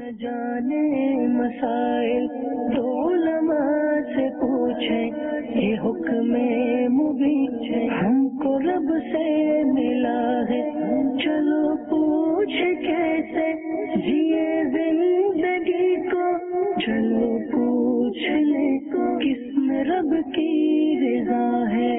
जाने मसाइल तो उलमा से पूछे, ये हुक्म मुबीन है हमको रब से मिला है, चलो पूछ कैसे जिए जिंदगी को, चलो पूछ ले किसमें रब की रज़ा है,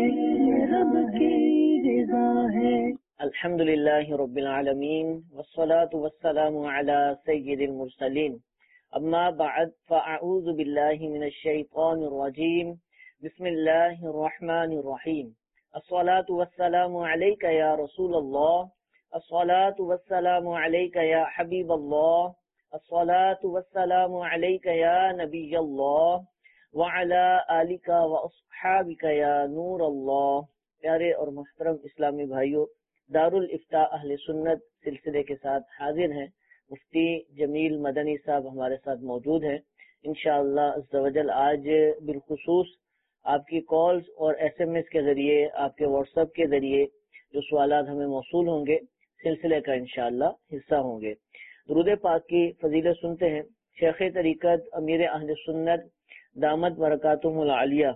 रब की रज़ा है। अल्हम्दुलिल्लाहि रब्बिल आलमीन वस्सलातु वस्सलामु अला सय्यिदिल मुरसलीन, अम्मा बअद फ़अऊज़ु बिल्लाहि मिनश शैतानिर रजीम, बिस्मिल्लाहिर रहमानिर रहीम। अस्सलातु वस्सलामु अलैका या रसूलल्लाह, अस्सलातु वस्सलामु अलैका या हबीबल्लाह, अस्सलातु वस्सलामु अलैका या नबियल्लाह व अला आलिका व अस्हाबिका या नूरल्लाह। प्यारे और मुहतरम इस्लामी भाइयों, दारुल इफ्ता अहले सुन्नत सिलसिले के साथ हाजिर हैं। मुफ्ती जमील मदनी साहब हमारे साथ मौजूद हैं। इंशाअल्लाह अज़्ज़ व जल आज बिलखुसूस आपकी कॉल्स और SMS के जरिए, आपके व्हाट्सएप के जरिए जो सवालात हमें मौसूल होंगे, सिलसिले का इंशाअल्लाह हिस्सा होंगे। दुरूद पाक की फजीलत सुनते हैं। शेख तरीकत अमीर अहले सुन्नत दामत बरकातुहुल आलिया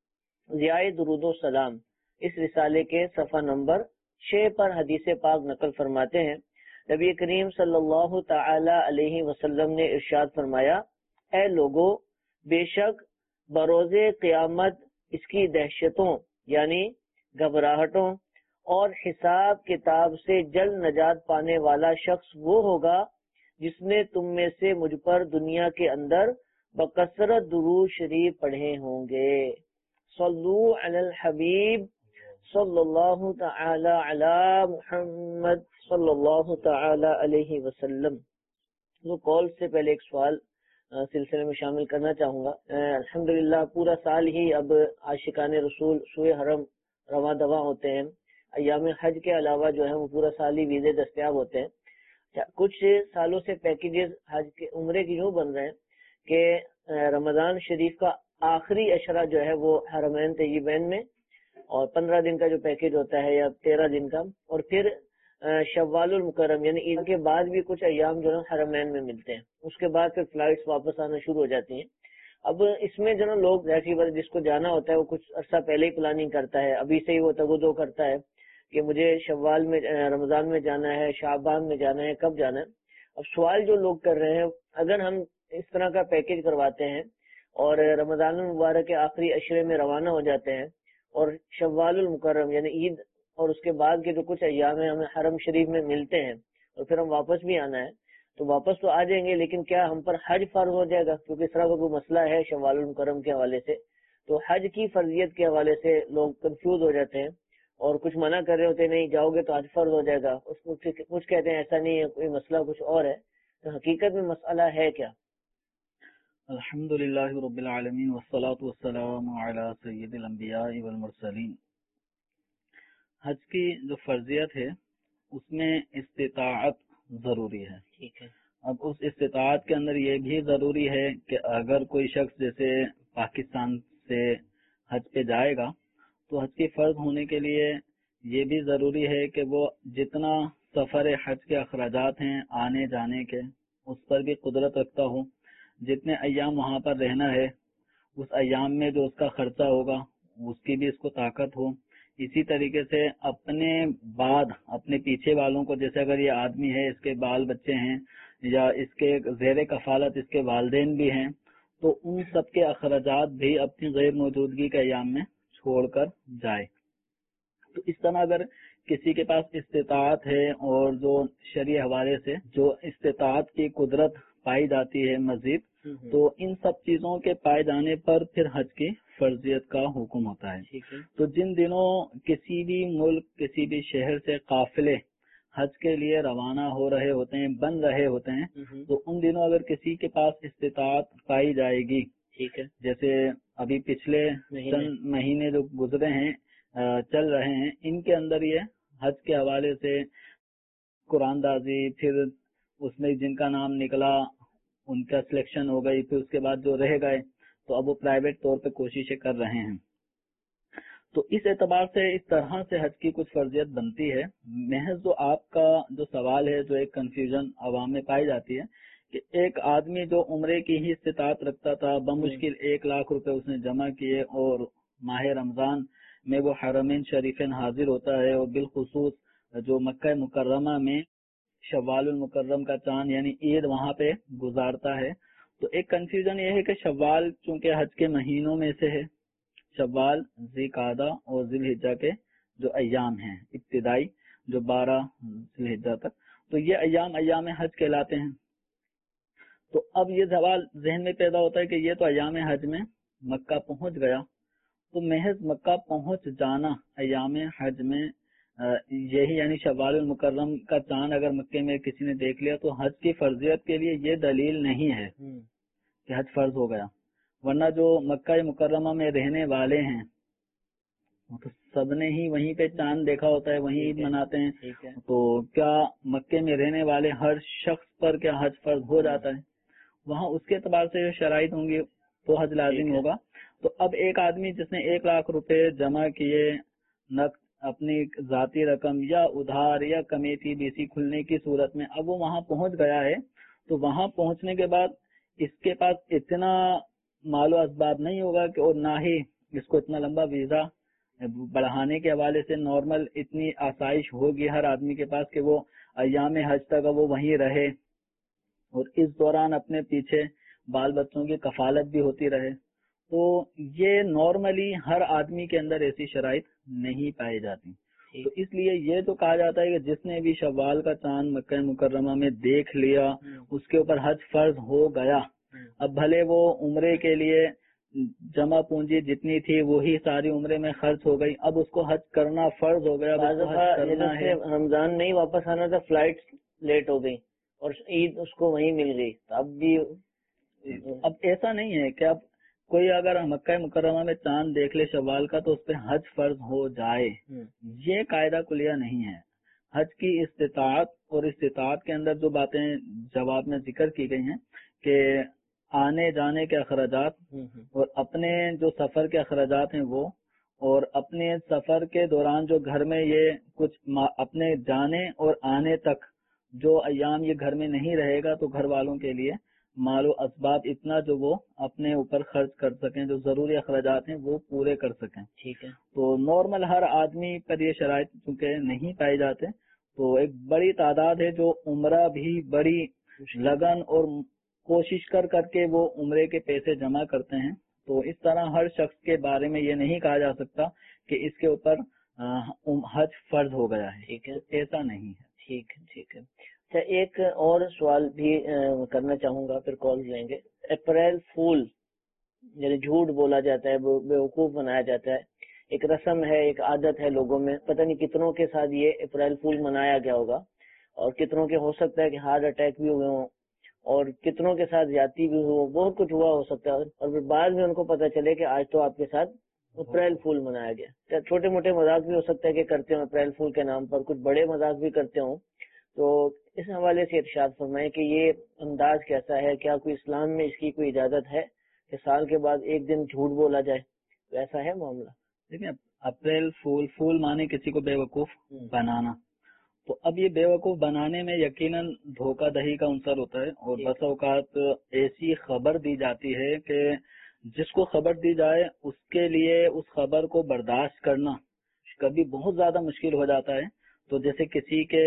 ज़ियाए दुरूद सलाम इस रिसाले के सफ़ा नंबर 6 पर हदीस पाक नकल फरमाते हैं। नबी करीम सल्लल्लाहु तआला अलैहि वसल्लम ने इरशाद फरमाया, ऐ लोगो, बेशक बरोज़े क़यामत इसकी दहशतों यानी घबराहटों और हिसाब किताब से जल्द नजात पाने वाला शख्स वो होगा जिसने तुम में से मुझ पर दुनिया के अंदर बकसरत दुरूद शरीफ पढ़े होंगे। सल्लू अलल हबीब सल्लल्लाहु तआला अला मुहम्मद सल्लल्लाहु तआला अलैहि वसल्लम। तो कॉल से पहले एक सवाल सिलसिले में शामिल करना चाहूँगा। अल्हम्दुलिल्लाह पूरा साल ही अब आशिकाने रसूल सुए हरम रवा दवा होते हैं। अय्याम हज के अलावा जो है वो पूरा साल ही वीज़े दस्तयाब होते हैं। कुछ सालों से पैकेजेस हज के उम्रे की यूँ बन रहे हैं कि रमज़ान शरीफ का आखिरी अशरा जो है वो हरमैन तय्यबैन में, और 15 दिन का जो पैकेज होता है या 13 दिन का, और फिर शव्वालुल मुकर्रम यानी ईद के बाद भी कुछ अय्याम जो है हरमैन में मिलते हैं। उसके बाद फिर फ्लाइट्स वापस आना शुरू हो जाती हैं। अब इसमें जो लोग ऐसी बात, जिसको जाना होता है वो कुछ अर्सा पहले ही प्लानिंग करता है, अभी से ही वो तगुदो करता है कि मुझे शव्वाल में रमजान में जाना है, शाबान में जाना है, कब जाना है। अब सवाल जो लोग कर रहे हैं, अगर हम इस तरह का पैकेज करवाते हैं और रमजान मुबारक के आखिरी अशरे में रवाना हो जाते हैं और शव्वालुल मुकर्रम यानी ईद और उसके बाद के जो कुछ अय्याम है हमें हरम शरीफ में मिलते हैं और फिर हम वापस भी आना है, तो वापस तो आ जाएंगे, लेकिन क्या हम पर हज फर्ज हो जाएगा? क्योंकि इस तरह का कोई मसला है शव्वालुल मुकर्रम के हवाले से, तो हज की फर्जियत के हवाले से लोग कंफ्यूज हो जाते हैं और कुछ मना कर रहे होते हैं, नहीं जाओगे तो हज फर्ज हो जाएगा। कुछ कहते हैं ऐसा नहीं है, कोई मसला कुछ और है। तो हकीकत में मसला है क्या? अल्हम्दुलिल्लाहि रब्बिल आलमीन वस्सलातु वस्सलामु अला सय्यिदिल अंबिया वल मुरसलीन। हज की जो फर्जियत है उसमें इस्तिताअत जरूरी है। ठीक है। अब उस इस्तिताअत के अंदर ये भी जरूरी है कि अगर कोई शख्स जैसे पाकिस्तान से हज पे जाएगा तो हज के फर्ज होने के लिए ये भी जरूरी है कि वो जितना सफर हज के अखराजात हैं आने जाने के, उस पर भी कुदरत रखता हो। जितने अय्याम वहाँ पर रहना है उस अय्याम में जो उसका खर्चा होगा उसकी भी इसको ताकत हो। इसी तरीके से अपने बाद अपने पीछे वालों को, जैसे अगर ये आदमी है इसके बाल बच्चे हैं या इसके ज़ेरे कफालत इसके वालिदैन भी हैं, तो उन सब के अखराजात भी अपनी गैर मौजूदगी के अय्याम में छोड़कर जाए। तो इस तरह अगर किसी के पास इस्तिताअत है और जो शरीय हवाले से जो इस्तिताअत की कुदरत पाई जाती है मजीद, तो इन सब चीजों के पाए जाने पर फिर हज की फर्जियत का हुक्म होता है। तो जिन दिनों किसी भी मुल्क किसी भी शहर से काफिले हज के लिए रवाना हो रहे होते हैं, बन रहे होते हैं, तो उन दिनों अगर किसी के पास इस्तिताअत पाई जाएगी, ठीक है, जैसे अभी पिछले चंद महीने जो गुजरे हैं चल रहे हैं, इनके अंदर ये हज के हवाले से कुरानदाजी, फिर उसमें जिनका नाम निकला उनका सिलेक्शन हो गई, फिर उसके बाद जो रह गए तो अब वो प्राइवेट तौर पे कोशिशें कर रहे हैं। तो इस एतबार से इस तरह से हज की कुछ फर्जियत बनती है। महज जो आपका जो सवाल है, जो एक कंफ्यूजन अवाम में पाई जाती है کہ ایک آدمی جو عمرے کی ہی استطاعت رکھتا تھا، بمشکل 1,00,000 روپے اس نے جمع کیے، اور ماہ رمضان میں وہ حرمین شریفین حاضر ہوتا ہے، اور بالخصوص جو مکہ مکرمہ میں شوال المکرم کا چاند یعنی عید وہاں پہ گزارتا ہے. تو ایک کنفیوژن یہ ہے کہ شوال چونکہ حج کے مہینوں میں سے ہے، شوال، ذی-قعدہ اور ذی الحجہ کے جو ایام ہیں ابتدائی، جو 12 ذی الحجہ تک، تو یہ ایام حج کہلاتے ہیں. تو اب یہ سوال ذہن میں پیدا ہوتا ہے کہ یہ تو ایام حج میں مکہ پہنچ گیا، تو محض مکہ پہنچ جانا ایام حج میں یہی یعنی شوال المکرم کا چاند اگر مکے میں کسی نے دیکھ لیا تو حج کی فرضیت کے لیے یہ دلیل نہیں ہے کہ حج فرض ہو گیا. ورنہ جو مکہ مکرمہ میں رہنے والے ہیں تو سب نے ہی وہیں پہ چاند دیکھا ہوتا ہے، وہیں عید مناتے ہیں. تو کیا مکے میں رہنے والے ہر شخص پر کیا حج فرض ہو جاتا ہے؟ وہاں اس کے اعتبار سے جو شرائط ہوں گی تو حج لازم ہوگا. تو اب ایک آدمی جس نے 1,00,000 روپے جمع کیے، نقد اپنی ذاتی رقم یا ادھار یا کمیٹی BC کھلنے کی صورت میں، اب وہ وہاں پہنچ گیا ہے، تو وہاں پہنچنے کے بعد اس کے پاس اتنا مال و اسباب نہیں ہوگا کہ، اور نہ ہی اس کو اتنا لمبا ویزا بڑھانے کے حوالے سے نارمل اتنی آسائش ہوگی ہر آدمی کے پاس کہ وہ ایام حج تک وہ وہیں رہے اور اس دوران اپنے پیچھے بال بچوں کی کفالت بھی ہوتی رہے. تو یہ نارملی ہر آدمی کے اندر ایسی شرائط نہیں پائی جاتی. تو اس لیے یہ تو کہا جاتا ہے کہ جس نے بھی شوال کا چاند مکہ مکرمہ میں دیکھ لیا اس کے اوپر حج فرض ہو گیا. اب بھلے وہ عمرے کے لیے جمع پونجی جتنی تھی وہی ساری عمرے میں خرچ ہو گئی، اب اس کو حج کرنا فرض ہو گیا. رمضان نہیں واپس آنا تھا، فلائٹ لیٹ ہو گئی اور عید اس کو وہیں مل گئی، اب بھی اب ایسا نہیں ہے کہ اب کوئی اگر مکہ مکرمہ میں چاند دیکھ لے شوال کا تو اس پہ حج فرض ہو جائے، یہ قاعدہ کلیہ نہیں ہے. حج کی استطاعت اور استطاعت کے اندر جو باتیں جواب میں ذکر کی گئی ہیں کہ آنے جانے کے اخراجات اور اپنے جو سفر کے اخراجات ہیں وہ، اور اپنے سفر کے دوران جو گھر میں یہ کچھ اپنے جانے اور آنے تک جو ایام یہ گھر میں نہیں رہے گا تو گھر والوں کے لیے مال و اسباب اتنا جو وہ اپنے اوپر خرچ کر سکیں، جو ضروری اخراجات ہیں وہ پورے کر سکیں. ٹھیک ہے. تو نارمل ہر آدمی پر یہ شرائط چونکہ نہیں پائے جاتے، تو ایک بڑی تعداد ہے جو عمرہ بھی بڑی لگن اور کوشش کر کے وہ عمرے کے پیسے جمع کرتے ہیں. تو اس طرح ہر شخص کے بارے میں یہ نہیں کہا جا سکتا کہ اس کے اوپر حج فرض ہو گیا ہے. ٹھیک ہے، ایسا نہیں ہے. ٹھیک ہے، ٹھیک ہے. اچھا، ایک اور سوال بھی کرنا چاہوں گا، پھر کال لیں گے. اپریل فول یعنی جھوٹ بولا جاتا ہے، بیوقوف بنایا جاتا ہے، ایک رسم ہے، ایک عادت ہے لوگوں میں. پتہ نہیں کتنوں کے ساتھ یہ اپریل فول منایا گیا ہوگا، اور کتنوں کے ہو سکتا ہے کہ ہارٹ اٹیک بھی ہوئے ہوں، اور کتنوں کے ساتھ زیادتی بھی ہو، بہت کچھ ہوا ہو سکتا ہے، اور پھر بعد میں ان کو پتہ چلے کہ آج تو آپ کے ساتھ اپریل فول منایا گیا. چھوٹے موٹے مذاق بھی ہو سکتا ہے کہ کرتے ہوں اپریل فول کے نام پر، کچھ بڑے مذاق بھی کرتے ہوں. تو اس حوالے سے ارشاد فرمائیں کہ یہ انداز کیسا ہے، کیا کوئی اسلام میں اس کی کوئی اجازت ہے کہ سال کے بعد ایک دن جھوٹ بولا جائے؟ تو ایسا ہے معاملہ؟ دیکھیں، اپریل فول مانے کسی کو بے وقوف بنانا. تو اب یہ بے وقوف بنانے میں یقیناً دھوکہ دہی کا عنصر ہوتا ہے، اور بس اوقات ایسی خبر دی جاتی ہے کہ جس کو خبر دی جائے اس کے لیے اس خبر کو برداشت کرنا کبھی بہت زیادہ مشکل ہو جاتا ہے. تو جیسے کسی کے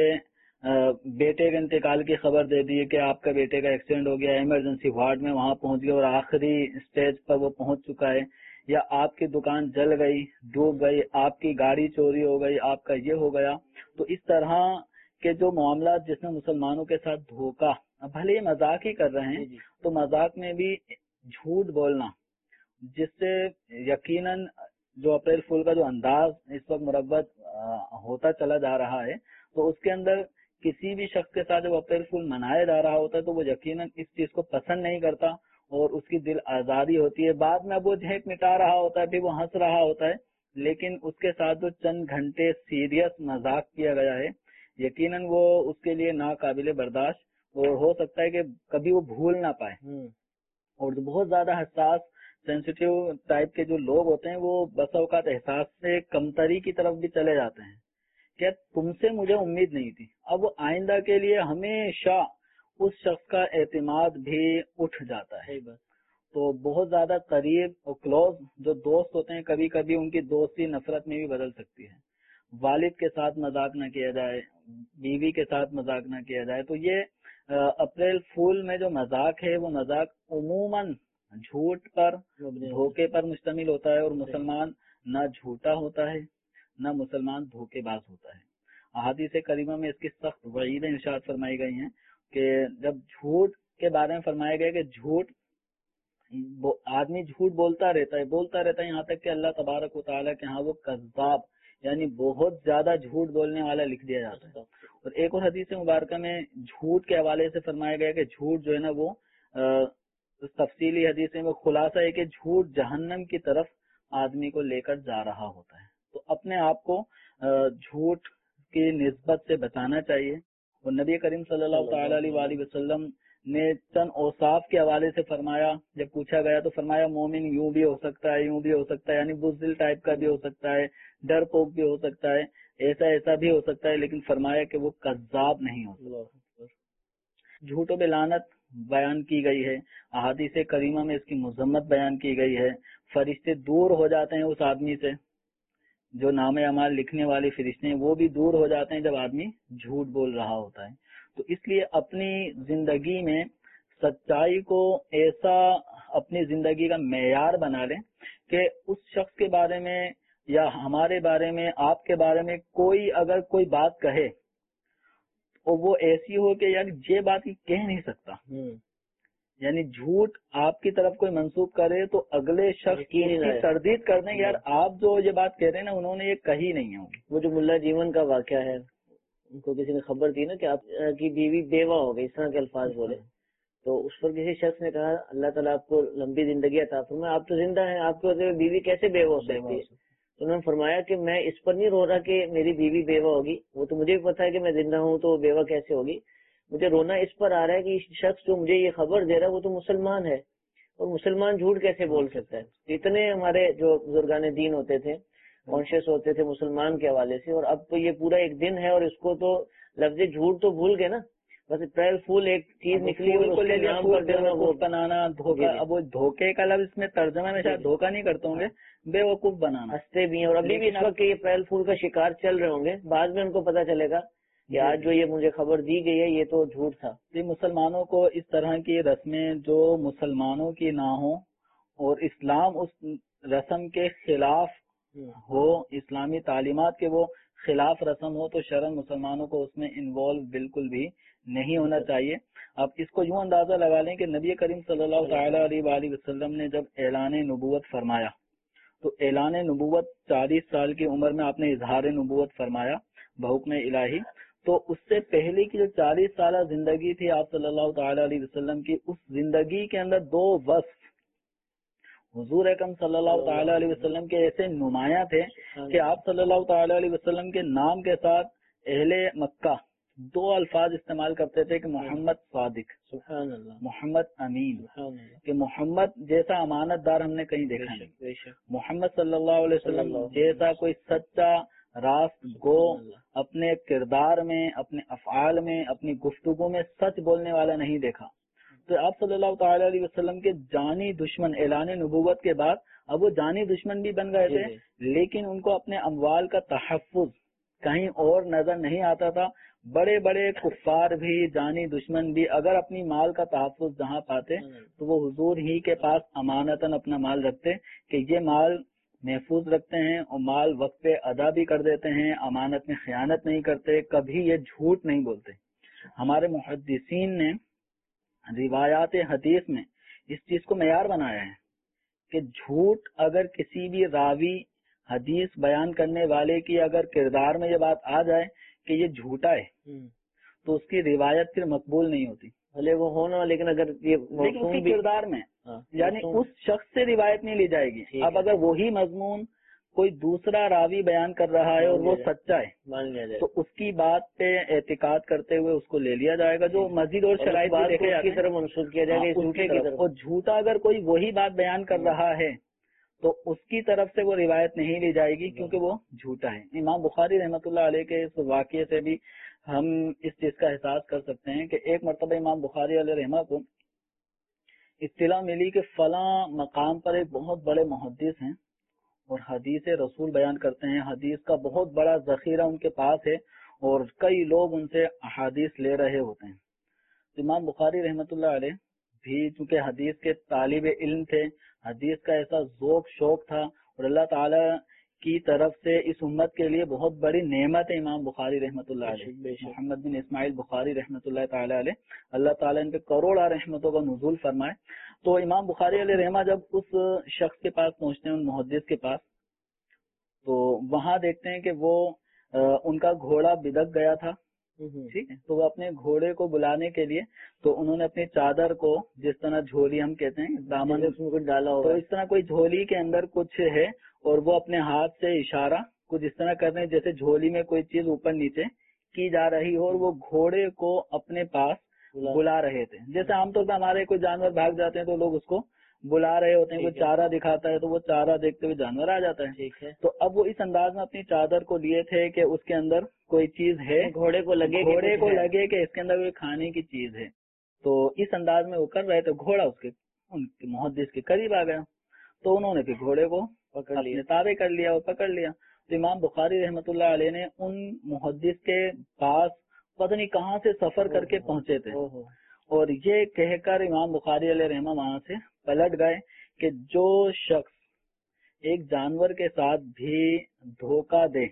بیٹے کے انتقال کی خبر دے دی کہ آپ کا بیٹے کا ایکسیڈنٹ ہو گیا، ایمرجنسی وارڈ میں وہاں پہنچ گیا اور آخری اسٹیج پر وہ پہنچ چکا ہے، یا آپ کی دکان جل گئی، ڈوب گئی، آپ کی گاڑی چوری ہو گئی، آپ کا یہ ہو گیا. تو اس طرح کے جو معاملات جس میں مسلمانوں کے ساتھ دھوکہ، بھلے یہ مذاق ہی کر رہے ہیں تو مذاق میں بھی جھوٹ بولنا، جس سے یقیناً جو اپریل فول کا جو انداز اس وقت مربت ہوتا چلا جا رہا ہے، تو اس کے اندر کسی بھی شخص کے ساتھ جب اپریل فول منایا جا رہا ہوتا ہے تو وہ یقیناً اس چیز کو پسند نہیں کرتا اور اس کی دل آزاری ہوتی ہے. بعد میں وہ جھینک مٹا رہا ہوتا ہے، پھر وہ ہنس رہا ہوتا ہے، لیکن اس کے ساتھ جو چند گھنٹے سیریس مذاق کیا گیا ہے یقیناً وہ اس کے لیے ناقابل برداشت، اور ہو سکتا ہے کہ کبھی وہ بھول نہ پائے. اور جو بہت زیادہ حساس سینسیٹیو ٹائپ کے جو لوگ ہوتے ہیں وہ بس اوقات احساس سے کمتری کی طرف بھی چلے جاتے ہیں کہ تم سے مجھے امید نہیں تھی. اب وہ آئندہ کے لیے ہمیشہ उस शख्स का एतमाद भी उठ जाता है। तो बहुत ज्यादा करीब और क्लोज जो दोस्त होते हैं, कभी कभी उनकी दोस्ती नफरत में भी बदल सकती है। वालिद के साथ मजाक न किया जाए, बीवी के साथ मजाक न किया जाए। तो ये अप्रैल फूल में जो मजाक है वो मजाक उमूमन झूठ पर, धोखे पर मुश्तमिल होता है, और मुसलमान न झूठा होता है न मुसलमान धोखेबाज होता है। अहादीस करीमा में इसकी सख्त वईदें इरशाद फरमाई गई हैं कि जब झूठ के बारे में फरमाया गया कि झूठ, आदमी झूठ बोलता रहता है यहाँ तक कि अल्लाह तबारक व तआला के यहाँ वो कज़्ज़ाब यानी बहुत ज्यादा झूठ बोलने वाला लिख दिया जाता है। और एक और हदीस मुबारक में झूठ के हवाले से फरमाया गया कि झूठ जो है ना वो तफसीली हदीस में वो खुलासा है कि झूठ जहन्नम की तरफ आदमी को लेकर जा रहा होता है। तो अपने आप को झूठ की निस्बत से बचाना चाहिए। और नबी करीम सल्लल्लाहु तआला अलैहि वसल्लम ने चंद औसाफ के हवाले से फरमाया, जब पूछा गया तो फरमाया मोमिन यूं भी हो सकता है, यूं भी हो सकता है, यानी बुज़दिल टाइप का भी हो सकता है, डरपोक भी हो सकता है, ऐसा भी हो सकता है, लेकिन फरमाया कि वो कज़्ज़ाब नहीं हो सकता। झूठों पे लानत बयान की गई है, अहादीस करीमा में इसकी मुज़म्मत बयान की गई है। फरिश्ते दूर हो जाते हैं उस आदमी से, जो नामे अमाल लिखने वाले फरिश्ते हैं वो भी दूर हो जाते हैं जब आदमी झूठ बोल रहा होता है। तो इसलिए अपनी जिंदगी में सच्चाई को ऐसा अपनी जिंदगी का मेयार बना लें कि उस शख्स के बारे में या हमारे बारे में, आपके बारे में कोई अगर कोई बात कहे और वो ऐसी हो कि यार ये बात कह नहीं सकता, यानी झूठ आपकी तरफ कोई मंसूब करे तो अगले शख्स की तरदीद कर दें, यार आप जो ये बात कह रहे हैं ना उन्होंने ये कही नहीं है। वो जो मुल्ला जीवन का वाकया है, उनको किसी ने खबर दी ना कि आपकी बीवी बेवा हो गई, इस तरह के अल्फाज बोले, तो उस पर किसी शख्स ने कहा अल्लाह ताला आपको लंबी जिंदगी अता फरमाए, आप तो जिंदा हैं, आपको बीवी कैसे बेवा हो सकती है? तो उन्होंने फरमाया कि मैं इस पर नहीं रो रहा कि मेरी बीवी बेवा होगी, वो तो मुझे भी पता है कि मैं जिंदा हूँ तो बेवा कैसे होगी, मुझे रोना इस पर आ रहा है कि शख्स जो मुझे ये खबर दे रहा है वो तो मुसलमान है, और मुसलमान झूठ कैसे बोल सकता है? इतने हमारे जो बुजुर्गान दीन होते थे, कॉन्शियस होते थे मुसलमान के हवाले से, और अब तो ये पूरा एक दिन है और इसको तो लफ्ज़ झूठ तो भूल गए ना, बस अप्रैल फूल एक चीज निकली और उसके नाम पर बेवकूफ बनाना, धोखा। अब वो धोखे का लफ्ज़ इसमें तर्जमा में शायद धोखा नहीं करते होंगे, बेवकूफ बनाना, हंसते भी हैं। और अभी भी इस वक्त ये अप्रैल फूल का शिकार चल रहे होंगे, बाद में उनको पता चलेगा कि आज जो ये मुझे खबर दी गई है ये तो झूठ था। ये मुसलमानों को इस तरह की रस्में जो मुसलमानों की ना हो और इस्लाम उस रस्म के खिलाफ हो, इस्लामी तालीमात के वो खिलाफ रस्म हो, तो शरन मुसलमानों को उसमें इन्वॉल्व बिल्कुल भी नहीं होना चाहिए। अब इसको यूं अंदाजा लगा लें कि नबी करीम सल्लल्लाहु तआला अलैहि वसल्लम ने जब ऐलान नबूवत फरमाया, तो ऐलान नबूवत 40 साल की उम्र में आपने इजहार नबूवत फरमाया बहुक्म इलाही। तो उससे पहले की जो 40 साल जिंदगी थी आप सल्लल्लाहु तआला अलैहि वसल्लम की, उस जिंदगी के अंदर दो वस्फ हुजूर अकरम सल्लल्लाहु तआला अलैहि वसल्लम के ऐसे नुमाया थे कि आप सल्लल्लाहु तआला अलैहि वसल्लम के नाम के साथ अहले मक्का दो अल्फाज इस्तेमाल करते थे कि मोहम्मद सादिक, मोहम्मद अमीन, कि मोहम्मद जैसा अमानतदार हमने कहीं देखा नहीं, मोहम्मद सल्लल्लाहु अलैहि वसल्लम जैसा कोई सच्चा रास्त गो, अपने किरदार में, अपने अफआल में, अपनी गुफ्तगू में सच बोलने वाला नहीं देखा। तो आप सल्लल्लाहु तआला अलैहि वसल्लम के जानी दुश्मन ऐलान नबूवत के बाद अब वो जानी दुश्मन भी बन गए थे, लेकिन उनको अपने अमवाल का तहफ़्फ़ुज़ कहीं और नजर नहीं आता था। बड़े बड़े कुफ्फार भी, जानी दुश्मन भी अगर अपनी माल का तहफ़्फ़ुज़ जहाँ पाते तो वो हुजूर ही के पास अमानतन अपना माल रखते कि ये माल महफूज रखते हैं और माल वक्त पे अदा भी कर देते हैं, अमानत में खयानत नहीं करते, कभी ये झूठ नहीं बोलते। हमारे मुहद्दिसीन ने रिवायात हदीस में इस चीज को मेयार बनाया है कि झूठ अगर किसी भी रावी हदीस बयान करने वाले की अगर किरदार में ये बात आ जाए कि ये झूठा है तो उसकी रिवायत फिर मकबूल नहीं होती, भले वो हो ना, लेकिन अगर ये उसके किरदार में यानी उस शख्स से रिवायत नहीं ली जाएगी। अब अगर वही मजमून कोई दूसरा रावी बयान कर रहा है और वो सच्चा है मान लिया जाए तो उसकी बात पे एतिकाद करते हुए उसको ले लिया जाएगा, जो मस्जिद और शराइत की तरफ मंसूब किया जाएगा। और झूठा अगर कोई वही बात बयान कर रहा है तो उसकी तरफ से वो रिवायत नहीं ली जाएगी क्योंकि वो झूठा है। इमाम बुखारी रहमतुल्लाह अलैह के इस वाक़ये से भी ہم اس چیز کا احساس کر سکتے ہیں کہ ایک مرتبہ امام بخاری علیہ رحمہ کو اطلاع ملی کہ فلاں مقام پر ایک بہت بڑے محدث ہیں اور حدیث رسول بیان کرتے ہیں، حدیث کا بہت بڑا ذخیرہ ان کے پاس ہے اور کئی لوگ ان سے احادیث لے رہے ہوتے ہیں۔ امام بخاری رحمۃ اللہ علیہ بھی چونکہ حدیث کے طالب علم تھے، حدیث کا ایسا ذوق شوق تھا اور اللہ تعالی کی طرف سے اس امت کے لیے بہت بڑی نعمت ہے امام بخاری رحمۃ اللہ علیہ، محمد بن اسماعیل بخاری رحمۃ اللہ تعالی علیہ، اللہ تعالیٰ ان پہ کروڑا رحمتوں کا نزول فرمائے۔ تو امام بخاری علیہ رحمہ جب اس شخص کے پاس پہنچتے ہیں، ان محدث کے پاس، تو وہاں دیکھتے ہیں کہ وہ ان کا گھوڑا بدک گیا تھا، ٹھیک ہے، تو وہ اپنے گھوڑے کو بلانے کے لیے تو انہوں نے اپنی چادر کو، جس طرح جھولی ہم کہتے ہیں دامن اس میں کچھ ڈالا ہو، تو اس طرح کوئی جھولی کے اندر کچھ ہے اور وہ اپنے ہاتھ سے اشارہ کچھ اس طرح کر رہے ہیں جیسے جھولی میں کوئی چیز اوپر نیچے کی جا رہی ہو، اور وہ گھوڑے کو اپنے پاس بلا رہے تھے۔ جیسے عام طور پہ ہمارے کوئی جانور بھاگ جاتے ہیں تو لوگ اس کو بلا رہے ہوتے ہیں، کوئی چارہ دکھاتا ہے تو وہ چارہ دیکھتے ہوئے جانور آ جاتا ہے، ٹھیک ہے، تو اب وہ اس انداز میں اپنی چادر کو لیے تھے کہ اس کے اندر کوئی چیز ہے، گھوڑے کو لگے کہ اس کے اندر کوئی کھانے کی چیز ہے، تو اس انداز میں وہ کر رہے تھے۔ گھوڑا اس کے ان کے محدث کے قریب آ گیا تو انہوں نے پھر گھوڑے کو اپنے تابع کر لیا اور پکڑ لیا۔ تو امام بخاری رحمۃ اللہ علیہ نے ان محدث کے پاس پتہ نہیں کہاں سے سفر کر کے پہنچے تھے، اور یہ کہہ کر امام بخاری علیہ رحمہ وہاں سے پلٹ گئے کہ جو شخص ایک جانور کے ساتھ بھی دھوکہ دے،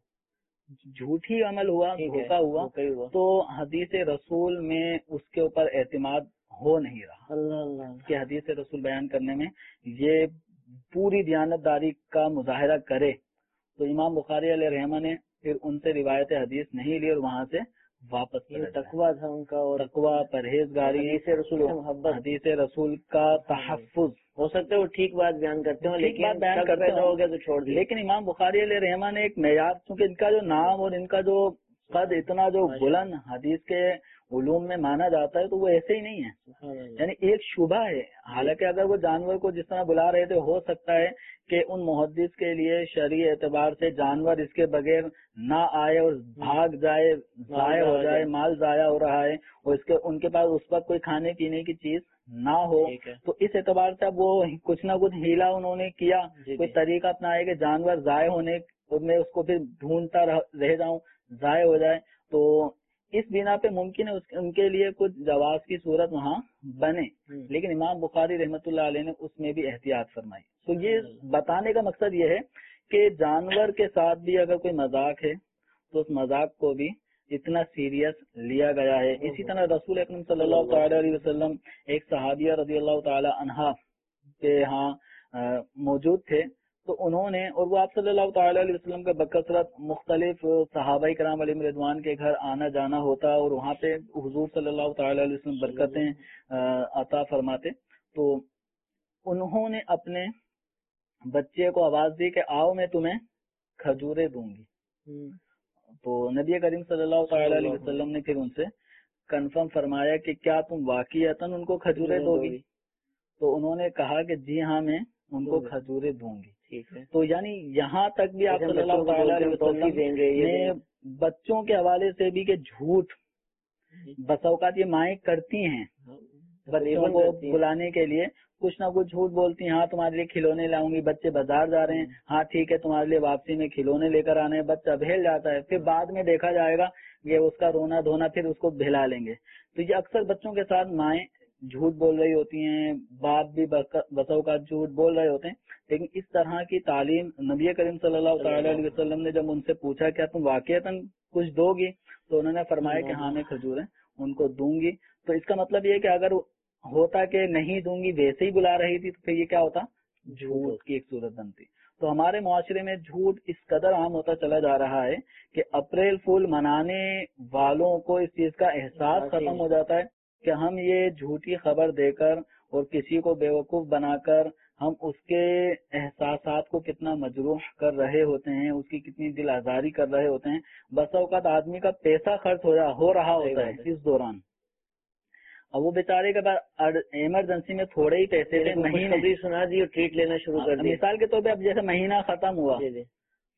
جھوٹی عمل ہوا، دھوکہ ہوا، تو حدیث رسول میں اس کے اوپر اعتماد ہو نہیں رہا کہ حدیث رسول بیان کرنے میں یہ پوری دیانتداری کا مظاہرہ کرے۔ تو امام بخاری علیہ رحمہ نے پھر ان سے روایت حدیث نہیں لی اور وہاں سے واپس، تقویٰ تھا ان کا، اور تقویٰ، پرہیزگاری، حدیث رسول سے محبت، حدیث رسول کا تحفظ۔ ہو سکتا ہے وہ ٹھیک بات بیان کرتے ہوں لیکن بیان کرتے ہو گیا تو چھوڑ دیا، لیکن امام بخاری علیہ رحمہ نے ایک معیار، چونکہ ان کا جو نام اور ان کا جو قد اتنا جو بلند حدیث کے علوم میں مانا جاتا ہے تو وہ ایسے ہی نہیں ہے، یعنی ایک شبہ ہے، حالانکہ اگر وہ جانور کو جس طرح بلا رہے تھے ہو سکتا ہے کہ ان محدث کے لیے شرعی اعتبار سے جانور اس کے بغیر نہ آئے اور بھاگ جائے، ضائع ہو جائے، مال ضائع ہو رہا ہے اور ان کے پاس اس وقت کوئی کھانے پینے کی چیز نہ ہو، تو اس اعتبار سے اب وہ کچھ نہ کچھ ہیلا انہوں نے کیا، کوئی طریقہ اپنایا کہ جانور ضائع ہونے اور میں اس کو پھر ڈھونڈتا رہ جاؤں، ضائع ہو جائے، تو اس بنا پہ ممکن ہے ان کے لیے کچھ جواز کی صورت وہاں بنے، لیکن امام بخاری رحمۃ اللہ علیہ نے اس میں بھی احتیاط فرمائی۔ تو یہ بتانے کا مقصد یہ ہے کہ جانور کے ساتھ بھی اگر کوئی مذاق ہے تو اس مذاق کو بھی اتنا سیریس لیا گیا ہے۔ اسی طرح رسول اکرم صلی اللہ تعالی علیہ وسلم ایک صحابیہ رضی اللہ تعالی عنہا کے ہاں موجود تھے، تو انہوں نے، اور وہ آپ صلی اللہ تعالی علیہ وسلم کا بکثرت مختلف صحابہ کرام علیہم رضوان کے گھر آنا جانا ہوتا اور وہاں پہ حضور صلی اللہ تعالی علیہ وسلم برکتیں عطا فرماتے، تو انہوں نے اپنے بچے کو آواز دی کہ آؤ میں تمہیں کھجورے دوں گی، تو نبی کریم صلی اللہ تعالی علیہ وسلم نے پھر ان سے کنفرم فرمایا کہ کیا تم واقعتاً ان کو کھجورے دو گی؟ تو انہوں نے کہا کہ جی ہاں میں ان کو کھجورے دوں گی۔ تو یعنی یہاں تک بھی آپ صلی اللہ تعالی علیہ وسلم نے بچوں کے حوالے سے بھی کہ جھوٹ بس اوقات یہ مائیں کرتی ہیں بچوں کو بلانے کے لیے، کچھ نہ کچھ جھوٹ بولتی ہیں، ہاں تمہارے لیے کھلونے لاؤں گی، بچے بازار جا رہے ہیں، ہاں ٹھیک ہے تمہارے لیے واپسی میں کھلونے لے کر آنے ہیں، بچہ بہل جاتا ہے، پھر بعد میں دیکھا جائے گا یہ اس کا رونا دھونا پھر اس کو بہلا لیں گے۔ تو یہ اکثر بچوں کے ساتھ مائیں جھوٹ بول رہی ہوتی ہیں، باپ بھی بسوں کا جھوٹ بول رہے ہوتے ہیں، لیکن اس طرح کی تعلیم نبی کریم صلی اللہ تعالی علیہ وسلم نے جب ان سے پوچھا کیا تم واقعتاً کچھ دو گی، تو انہوں نے فرمایا کہ ہاں میں کھجوریں ان کو دوں گی۔ تو اس کا مطلب یہ کہ اگر ہوتا کہ نہیں دوں گی ویسے ہی بلا رہی تھی تو پھر یہ کیا ہوتا، جھوٹ کی ایک صورت بنتی۔ تو ہمارے معاشرے میں جھوٹ اس قدر عام ہوتا چلا جا رہا ہے کہ اپریل فول منانے والوں کو اس چیز کا احساس ختم ہو جاتا ہے کہ ہم یہ جھوٹی خبر دے کر اور کسی کو بیوقوف بنا کر ہم اس کے احساسات کو کتنا مجروح کر رہے ہوتے ہیں، اس کی کتنی دل آزاری کر رہے ہوتے ہیں۔ بسا اوقات آدمی کا پیسہ خرچ ہو رہا ہوتا ہے اس دوران، اب وہ بیچارے کے بعد ایمرجنسی میں تھوڑے ہی پیسے تھے، مہینے سنا دی اور ٹریٹ لینا شروع کر دی۔ مثال کے طور پہ اب جیسے مہینہ ختم ہوا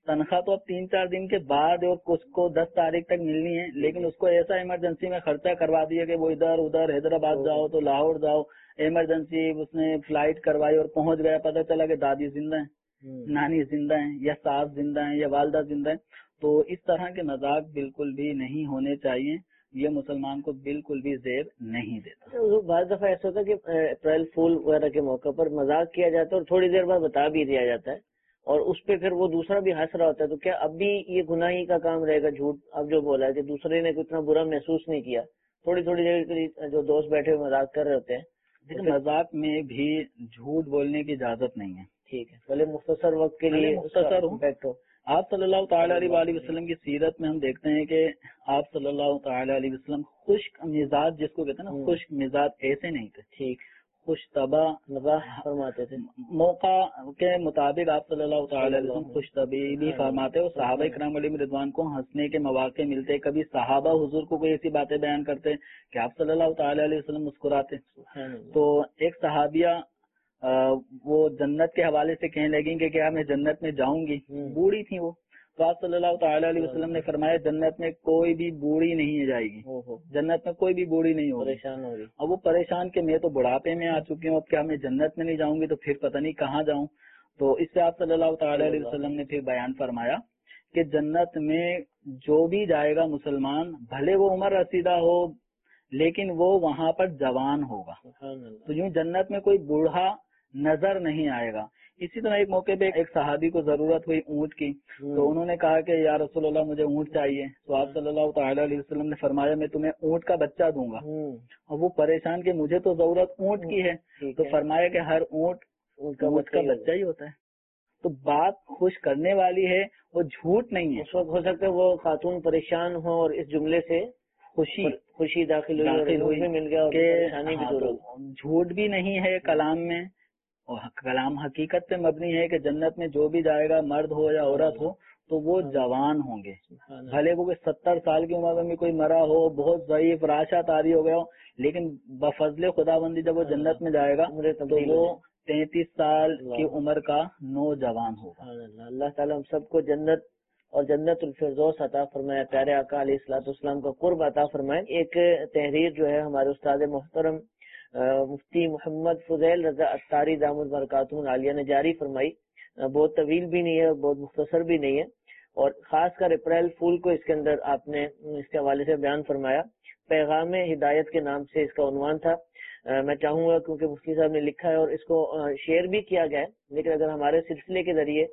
تنخواہ تو اب 3-4 دن کے بعد اور اس کو 10 تاریخ تک ملنی ہے، لیکن اس کو ایسا ایمرجنسی میں خرچہ کروا دیا کہ وہ ادھر ادھر حیدرآباد جاؤ تو لاہور جاؤ، ایمرجنسی اس نے فلائٹ کروائی اور پہنچ گیا، پتہ چلا کہ دادی زندہ ہیں، نانی زندہ ہیں، یا ساس زندہ ہیں، یا والدہ زندہ ہیں. تو اس طرح کے مذاق بالکل بھی نہیں ہونے چاہیے، یہ مسلمان کو بالکل بھی زیب نہیں دیتا. بعض دفعہ ایسا ہوتا ہے کہ اپریل فول وغیرہ کے موقع پر مذاق کیا جاتا ہے اور تھوڑی دیر بعد بتا بھی دیا جاتا ہے اور اس پہ پھر وہ دوسرا بھی ہنس رہا ہوتا ہے، تو کیا اب بھی یہ گناہی کا کام رہے گا؟ جھوٹ اب جو بولا ہے کہ دوسرے نے اتنا برا محسوس نہیں کیا، تھوڑی دیر کے لیے جو دوست بیٹھے ہوئے مذاق کر رہے ہوتے ہیں. لیکن مذاق میں بھی جھوٹ بولنے کی اجازت نہیں ہے. ٹھیک ہے، پہلے مختصر وقت کے لیے مختصر امپیکٹ ہو. آپ صلی اللہ تعالیٰ علیہ وسلم کی سیرت میں ہم دیکھتے ہیں کہ آپ صلی اللہ تعالیٰ علیہ وسلم خشک مزاج جس کو کہتے ہیں نا، خشک مزاج ایسے نہیں تھے. ٹھیک، خوش طبع فرماتے تھے، موقع کے مطابق آپ صلی اللہ تعالی علیہ وسلم خوش طبعی بھی فرماتے اور صحابہ کرام علیہم رضوان کو ہنسنے کے مواقع ملتے. کبھی صحابہ حضور کو کوئی ایسی باتیں بیان کرتے کہ آپ صلی اللہ تعالی علیہ وسلم مسکراتے. تو ایک صحابیہ وہ جنت کے حوالے سے کہنے لگیں کہ کیا میں جنت میں جاؤں گی، بوڑھی تھی وہ. تو آپ صلی اللہ تعالی علیہ وسلم نے فرمایا جنت میں کوئی بھی بوڑھی نہیں جائے گی، جنت میں کوئی بھی بوڑھی نہیں ہوگی. پریشان ہوگی. اب وہ پریشان کہ میں تو بڑھاپے میں آ چکی ہوں، اب کیا میں جنت میں نہیں جاؤں گی تو پھر پتہ نہیں کہاں جاؤں. تو اس سے آپ صلی اللہ تعالی علیہ وسلم نے پھر بیان فرمایا کہ جنت میں جو بھی جائے گا مسلمان، بھلے وہ عمر رسیدہ ہو لیکن وہ وہاں پر جوان ہوگا. تو یوں جنت میں کوئی بوڑھا نظر نہیں آئے گا. اسی طرح ایک موقع پہ ایک صحابی کو ضرورت ہوئی اونٹ کی، تو انہوں نے کہا کہ یا رسول اللہ مجھے اونٹ چاہیے. تو آپ صلی اللہ تعالی علیہ وسلم نے فرمایا میں تمہیں اونٹ کا بچہ دوں گا. اور وہ پریشان کہ مجھے تو ضرورت اونٹ کی ہے، تو فرمایا کہ ہر اونٹ کا بچہ ہی ہوتا ہے. تو بات خوش کرنے والی ہے، وہ جھوٹ نہیں ہے. اس وقت ہو سکتا ہے وہ خاتون پریشان ہو اور اس جملے سے خوشی داخل ہوئی مل گیا کہ جھوٹ بھی نہیں ہے کلام میں، اور کلام حقیقت پہ مبنی ہے کہ جنت میں جو بھی جائے گا مرد ہو یا عورت ہو تو وہ جوان ہوں گے. بھلے وہ 70 سال کی عمر میں کوئی مرا ہو، بہت ضعیف راشا طاری ہو گیا ہو، لیکن بفضل خداوندی جب وہ جنت میں جائے گا تو وہ 33 سال کی عمر کا نوجوان ہوگا. اللہ تعالیٰ ہم سب کو جنت اور جنت الفردوس عطا فرمائے، پیارے آقا علیہ الصلوۃ والسلام کا قرب عطا فرمائے. ایک تحریر جو ہے ہمارے استاد محترم مفتی محمد فضیل رضا اتاری دامت برکاتہ العالیہ نے جاری فرمائی. بہت طویل بھی نہیں ہے اور بہت مختصر بھی نہیں ہے، اور خاص کر اپریل فول کو اس کے اندر آپ نے اس کے حوالے سے بیان فرمایا. پیغام ہدایت کے نام سے اس کا عنوان تھا. میں چاہوں گا کیونکہ مفتی صاحب نے لکھا ہے اور اس کو شیئر بھی کیا گیا ہے، لیکن اگر ہمارے سلسلے کے ذریعے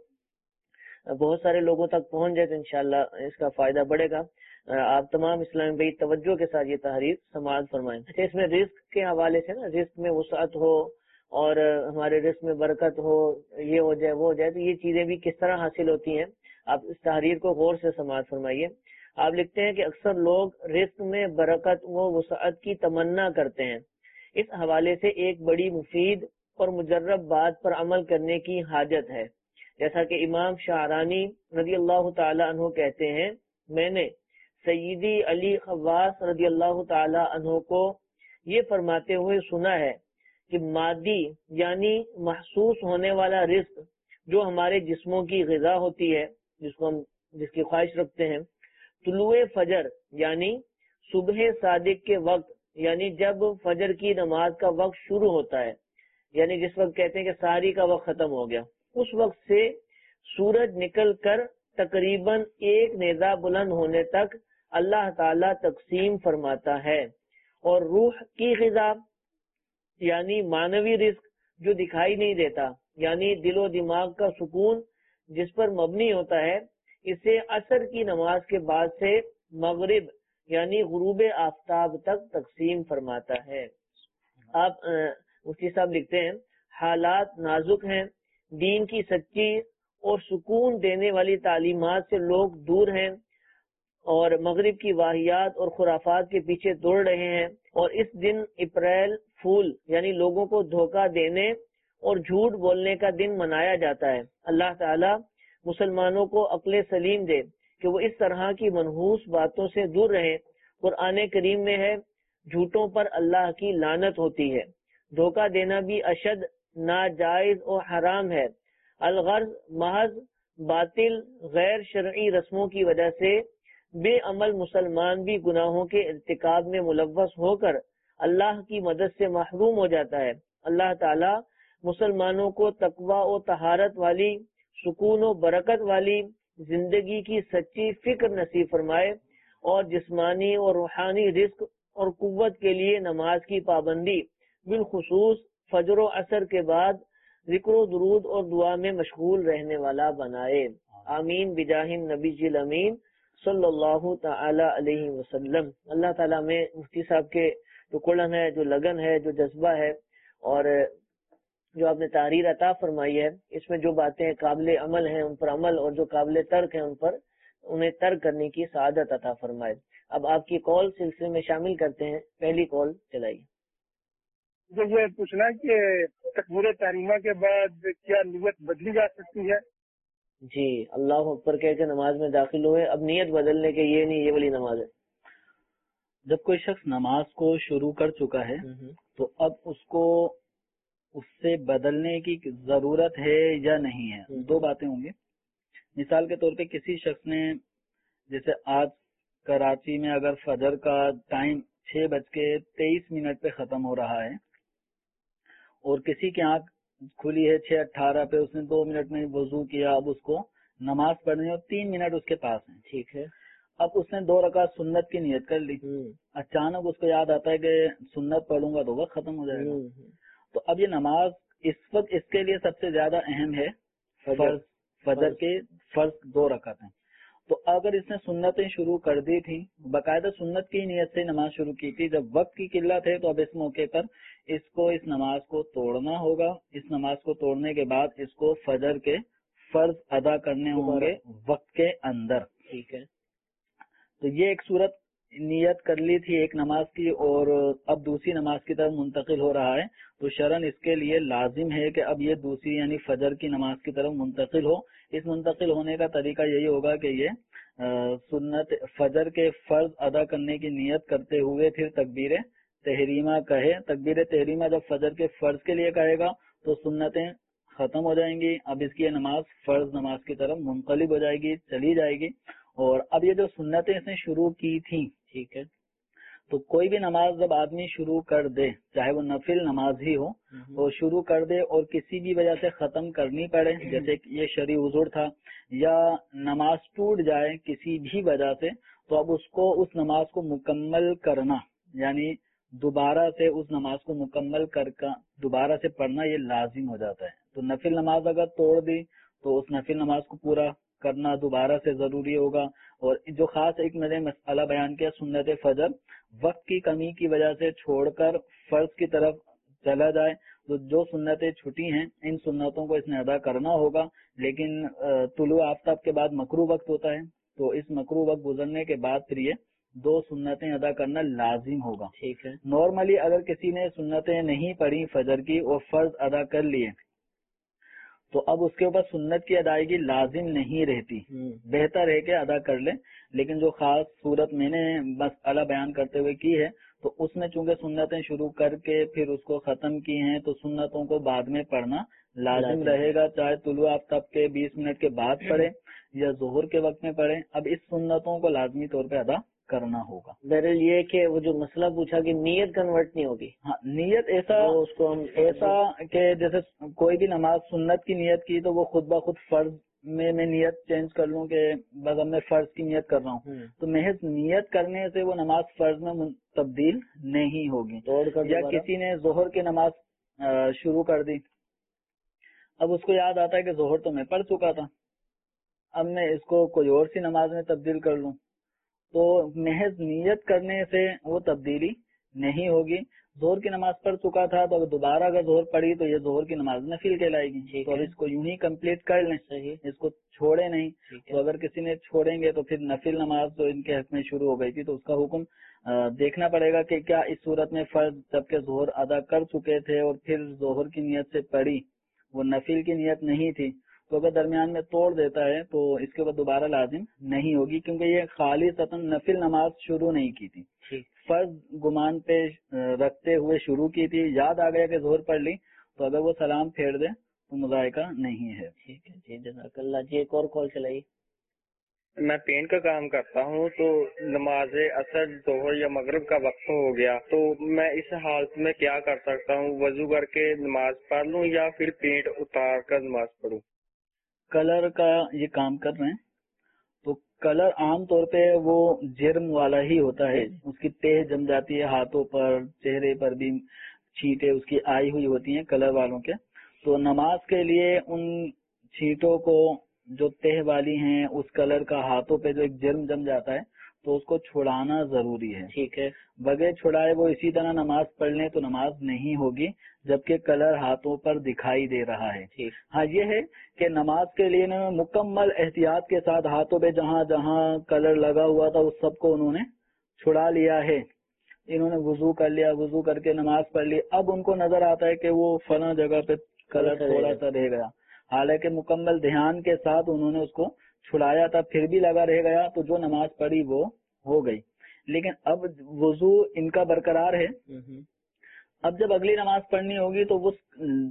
بہت سارے لوگوں تک پہنچ جائے تو انشاءاللہ اس کا فائدہ بڑھے گا. آپ تمام اسلامی بھائی توجہ کے ساتھ یہ تحریر سماعت فرمائیں. اس میں رزق کے حوالے سے نا، رزق میں وسعت ہو اور ہمارے رزق میں برکت ہو، یہ ہو جائے وہ ہو جائے، تو یہ چیزیں بھی کس طرح حاصل ہوتی ہیں. آپ اس تحریر کو غور سے سماعت فرمائیے. آپ لکھتے ہیں کہ اکثر لوگ رزق میں برکت و وسعت کی تمنا کرتے ہیں. اس حوالے سے ایک بڑی مفید اور مجرب بات پر عمل کرنے کی حاجت ہے. جیسا کہ امام شعرانی رضی اللہ تعالی عنہ کہتے ہیں، میں نے سیدی علی خواص رضی اللہ تعالی عنہ کو یہ فرماتے ہوئے سنا ہے کہ مادی یعنی محسوس ہونے والا رزق جو ہمارے جسموں کی غذا ہوتی ہے، جس کی خواہش رکھتے ہیں، طلوع فجر یعنی صبح صادق کے وقت، یعنی جب فجر کی نماز کا وقت شروع ہوتا ہے، یعنی جس وقت کہتے ہیں کہ سحری کا وقت ختم ہو گیا، اس وقت سے سورج نکل کر تقریباً 1 نیزہ بلند ہونے تک اللہ تعالیٰ تقسیم فرماتا ہے. اور روح کی غذا یعنی معنوی رزق جو دکھائی نہیں دیتا، یعنی دل و دماغ کا سکون جس پر مبنی ہوتا ہے، اسے عصر کی نماز کے بعد سے مغرب یعنی غروب آفتاب تک تقسیم فرماتا ہے. آپ مفتی صاحب لکھتے ہیں، حالات نازک ہیں، دین کی سچی اور سکون دینے والی تعلیمات سے لوگ دور ہیں اور مغرب کی واہیات اور خرافات کے پیچھے دوڑ رہے ہیں. اور اس دن اپریل فول یعنی لوگوں کو دھوکہ دینے اور جھوٹ بولنے کا دن منایا جاتا ہے. اللہ تعالیٰ مسلمانوں کو عقل سلیم دے کہ وہ اس طرح کی منحوس باتوں سے دور رہیں. قرآن کریم میں ہے، جھوٹوں پر اللہ کی لعنت ہوتی ہے. دھوکہ دینا بھی اشد ناجائز اور حرام ہے. الغرض محض باطل غیر شرعی رسموں کی وجہ سے بے عمل مسلمان بھی گناہوں کے ارتکاب میں ملوث ہو کر اللہ کی مدد سے محروم ہو جاتا ہے۔ اللہ تعالی مسلمانوں کو تقوی و طہارت والی، سکون و برکت والی زندگی کی سچی فکر نصیب فرمائے، اور جسمانی اور روحانی رزق اور قوت کے لیے نماز کی پابندی بالخصوص فجر و عصر کے بعد ذکر و درود اور دعا میں مشغول رہنے والا بنائے۔ آمین بجاہ نبی جی الامین صلی اللہ تعالی علیہ وسلم۔ اللہ تعالیٰ میں مفتی صاحب کے جو کڑن ہے، جو لگن ہے، جو جذبہ ہے، اور جو آپ نے تحریر عطا فرمائی ہے، اس میں جو باتیں قابل عمل ہیں ان پر عمل، اور جو قابل ترک ہیں ان پر انہیں ترک کرنے کی سعادت عطا فرمائے۔ اب آپ کی کال سلسلے میں شامل کرتے ہیں، پہلی کال چلائیے۔ مجھے یہ پوچھنا ہے کہ تکبیر تحریمہ کے بعد کیا نیت بدلی جا سکتی ہے؟ جی، اللہ اکبر کہہ کے نماز میں داخل ہوئے، اب نیت بدلنے کے یہ نہیں، یہ والی نماز ہے۔ جب کوئی شخص نماز کو شروع کر چکا ہے تو اب اس کو اس سے بدلنے کی ضرورت ہے یا نہیں ہے، دو باتیں ہوں گی۔ مثال کے طور پہ کسی شخص نے، جیسے آج کراچی میں اگر فجر کا ٹائم 6:23 پہ ختم ہو رہا ہے اور کسی کی آنکھ کھلی ہے 6:18 پہ، اس نے 2 منٹ میں وضو کیا، اب اس کو نماز پڑھنی اور 3 منٹ اس کے پاس ہیں، ٹھیک ہے۔ اب اس نے 2 رکعت سنت کی نیت کر لی، اچانک اس کو یاد آتا ہے کہ سنت پڑھوں گا تو وقت ختم ہو جائے گا، تو اب یہ نماز اس وقت اس کے لیے سب سے زیادہ اہم ہے، فجر کے فرض 2 رکعت ہیں۔ تو اگر اس نے سنتیں شروع کر دی تھی، باقاعدہ سنت کی نیت سے نماز شروع کی تھی، جب وقت کی قلت ہے تو اب اس موقع پر اس کو اس نماز کو توڑنا ہوگا۔ اس نماز کو توڑنے کے بعد اس کو فجر کے فرض ادا کرنے ہوں گے وقت کے اندر، ٹھیک ہے۔ تو یہ ایک صورت نیت کر لی تھی ایک نماز کی اور اب دوسری نماز کی طرف منتقل ہو رہا ہے، تو شرعاً اس کے لیے لازم ہے کہ اب یہ دوسری یعنی فجر کی نماز کی طرف منتقل ہو۔ اس منتقل ہونے کا طریقہ یہی ہوگا کہ یہ سنت فجر کے فرض ادا کرنے کی نیت کرتے ہوئے پھر تکبیر تحریمہ کہے۔ تکبیر تحریمہ جب فجر کے فرض کے لیے کہے گا تو سنتیں ختم ہو جائیں گی، اب اس کی نماز فرض نماز کی طرف منقلب ہو جائے گی، چلی جائے گی۔ اور اب یہ جو سنتیں اس نے شروع کی تھیں، ٹھیک ہے، تو کوئی بھی نماز جب آدمی شروع کر دے، چاہے وہ نفل نماز ہی ہو، وہ شروع کر دے اور کسی بھی وجہ سے ختم کرنی پڑے، جیسے کہ یہ شرعی عذر تھا یا نماز ٹوٹ جائے کسی بھی وجہ سے، تو اب اس کو اس نماز کو مکمل کرنا، یعنی دوبارہ سے اس نماز کو مکمل کر دوبارہ سے پڑھنا یہ لازم ہو جاتا ہے۔ تو نفل نماز اگر توڑ دی تو اس نفل نماز کو پورا کرنا دوبارہ سے ضروری ہوگا۔ اور جو خاص ایک میں نے مسئلہ بیان کیا، سنت فجر وقت کی کمی کی وجہ سے چھوڑ کر فرض کی طرف چلا جائے، تو جو سنتیں چھٹی ہیں ان سنتوں کو اس نے ادا کرنا ہوگا، لیکن طلوع آفتاب کے بعد مکروہ وقت ہوتا ہے، تو اس مکروہ وقت گزرنے کے بعد پھر یہ 2 سنتیں ادا کرنا لازم ہوگا، ٹھیک ہے۔ نارملی اگر کسی نے سنتیں نہیں پڑھی فجر کی اور فرض ادا کر لیے تو اب اس کے اوپر سنت کی ادائیگی لازم نہیں رہتی، بہتر ہے کہ ادا کر لے، لیکن جو خاص صورت میں نے مسئلہ بیان کرتے ہوئے کی ہے تو اس میں چونکہ سنتیں شروع کر کے پھر اس کو ختم کی ہیں تو سنتوں کو بعد میں پڑھنا لازم رہے گا، چاہے طلوع آفتاب کے 20 منٹ کے بعد پڑھے یا ظہر کے وقت میں پڑھے، اب اس سنتوں کو لازمی طور پہ ادا کرنا ہوگا۔ بہرحال یہ کہ وہ جو مسئلہ پوچھا کہ نیت کنورٹ نہیں ہوگی، ہاں، نیت ایسا کہ جیسے کوئی بھی نماز سنت کی نیت کی تو وہ خود بخود فرض میں نیت چینج کر لوں کہ بس اب میں فرض کی نیت کر رہا ہوں، تو محض نیت کرنے سے وہ نماز فرض میں تبدیل نہیں ہوگی۔ یا کسی نے ظہر کی نماز شروع کر دی، اب اس کو یاد آتا ہے کہ ظہر تو میں پڑھ چکا تھا، اب میں اس کو کوئی اور سی نماز میں تبدیل کر لوں، تو محض نیت کرنے سے وہ تبدیلی نہیں ہوگی۔ ظہر کی نماز پڑھ چکا تھا تو دوبارہ اگر ظہر پڑھی تو یہ ظہر کی نماز نفل کہلائے گی، تو اس کو یوں ہی کمپلیٹ کر لیں، اس کو چھوڑے نہیں۔ تو اگر کسی نے چھوڑیں گے تو پھر نفل نماز تو ان کے حق میں شروع ہو گئی تھی، تو اس کا حکم دیکھنا پڑے گا کہ کیا اس صورت میں فرض جبکہ ظہر ادا کر چکے تھے اور پھر ظہر کی نیت سے پڑھی، وہ نفل کی نیت نہیں تھی، تو اگر درمیان میں توڑ دیتا ہے تو اس کے بعد دوبارہ لازم نہیں ہوگی، کیونکہ یہ خالصتاً نفل نماز شروع نہیں کی تھی، فرض گمان پہ رکھتے ہوئے شروع کی تھی، یاد آ گیا کہ ظہر پڑھ لی، تو اگر وہ سلام پھیر دے مذائقہ نہیں ہے. ٹھیک ہے جی، جزاک اللہ. جی ایک اور کال چلائیے. میں پینٹ کا کام کرتا ہوں، تو نماز عصر ظہر یا مغرب کا وقت ہو گیا تو میں اس حالت میں کیا کر سکتا ہوں؟ وضو کر کے نماز پڑھ لوں یا پھر پینٹ اتار کر نماز پڑھوں؟ کلر کا یہ کام کر رہے ہیں تو کلر عام طور پہ وہ جرم والا ہی ہوتا ہے، اس کی تہ جم جاتی ہے ہاتھوں پر، چہرے پر بھی چھینٹیں اس کی آئی ہوئی ہوتی ہیں کلر والوں کے. تو نماز کے لیے ان چھینٹوں کو جو تہ والی ہیں اس کلر کا ہاتھوں پہ جو ایک جرم جم جاتا ہے تو اس کو چھڑانا ضروری ہے. ٹھیک ہے. بغیر چھڑائے وہ اسی طرح نماز پڑھ لیں تو نماز نہیں ہوگی جبکہ کلر ہاتھوں پر دکھائی دے رہا ہے. ہاں یہ ہے کہ نماز کے لیے نا مکمل احتیاط کے ساتھ ہاتھوں پہ جہاں جہاں کلر لگا ہوا تھا اس سب کو انہوں نے چھڑا لیا ہے. انہوں نے وضو کر لیا، وضو کر کے نماز پڑھ لی، اب ان کو نظر آتا ہے کہ وہ فلاں جگہ پہ کلر تھوڑا سا رہ گیا، حالانکہ مکمل دھیان کے ساتھ انہوں نے اس کو چھڑایا تھا پھر بھی لگا رہ گیا تو جو نماز پڑھی وہ ہو گئی. لیکن اب وضو ان کا برقرار ہے. اب جب اگلی نماز پڑھنی ہوگی تو اس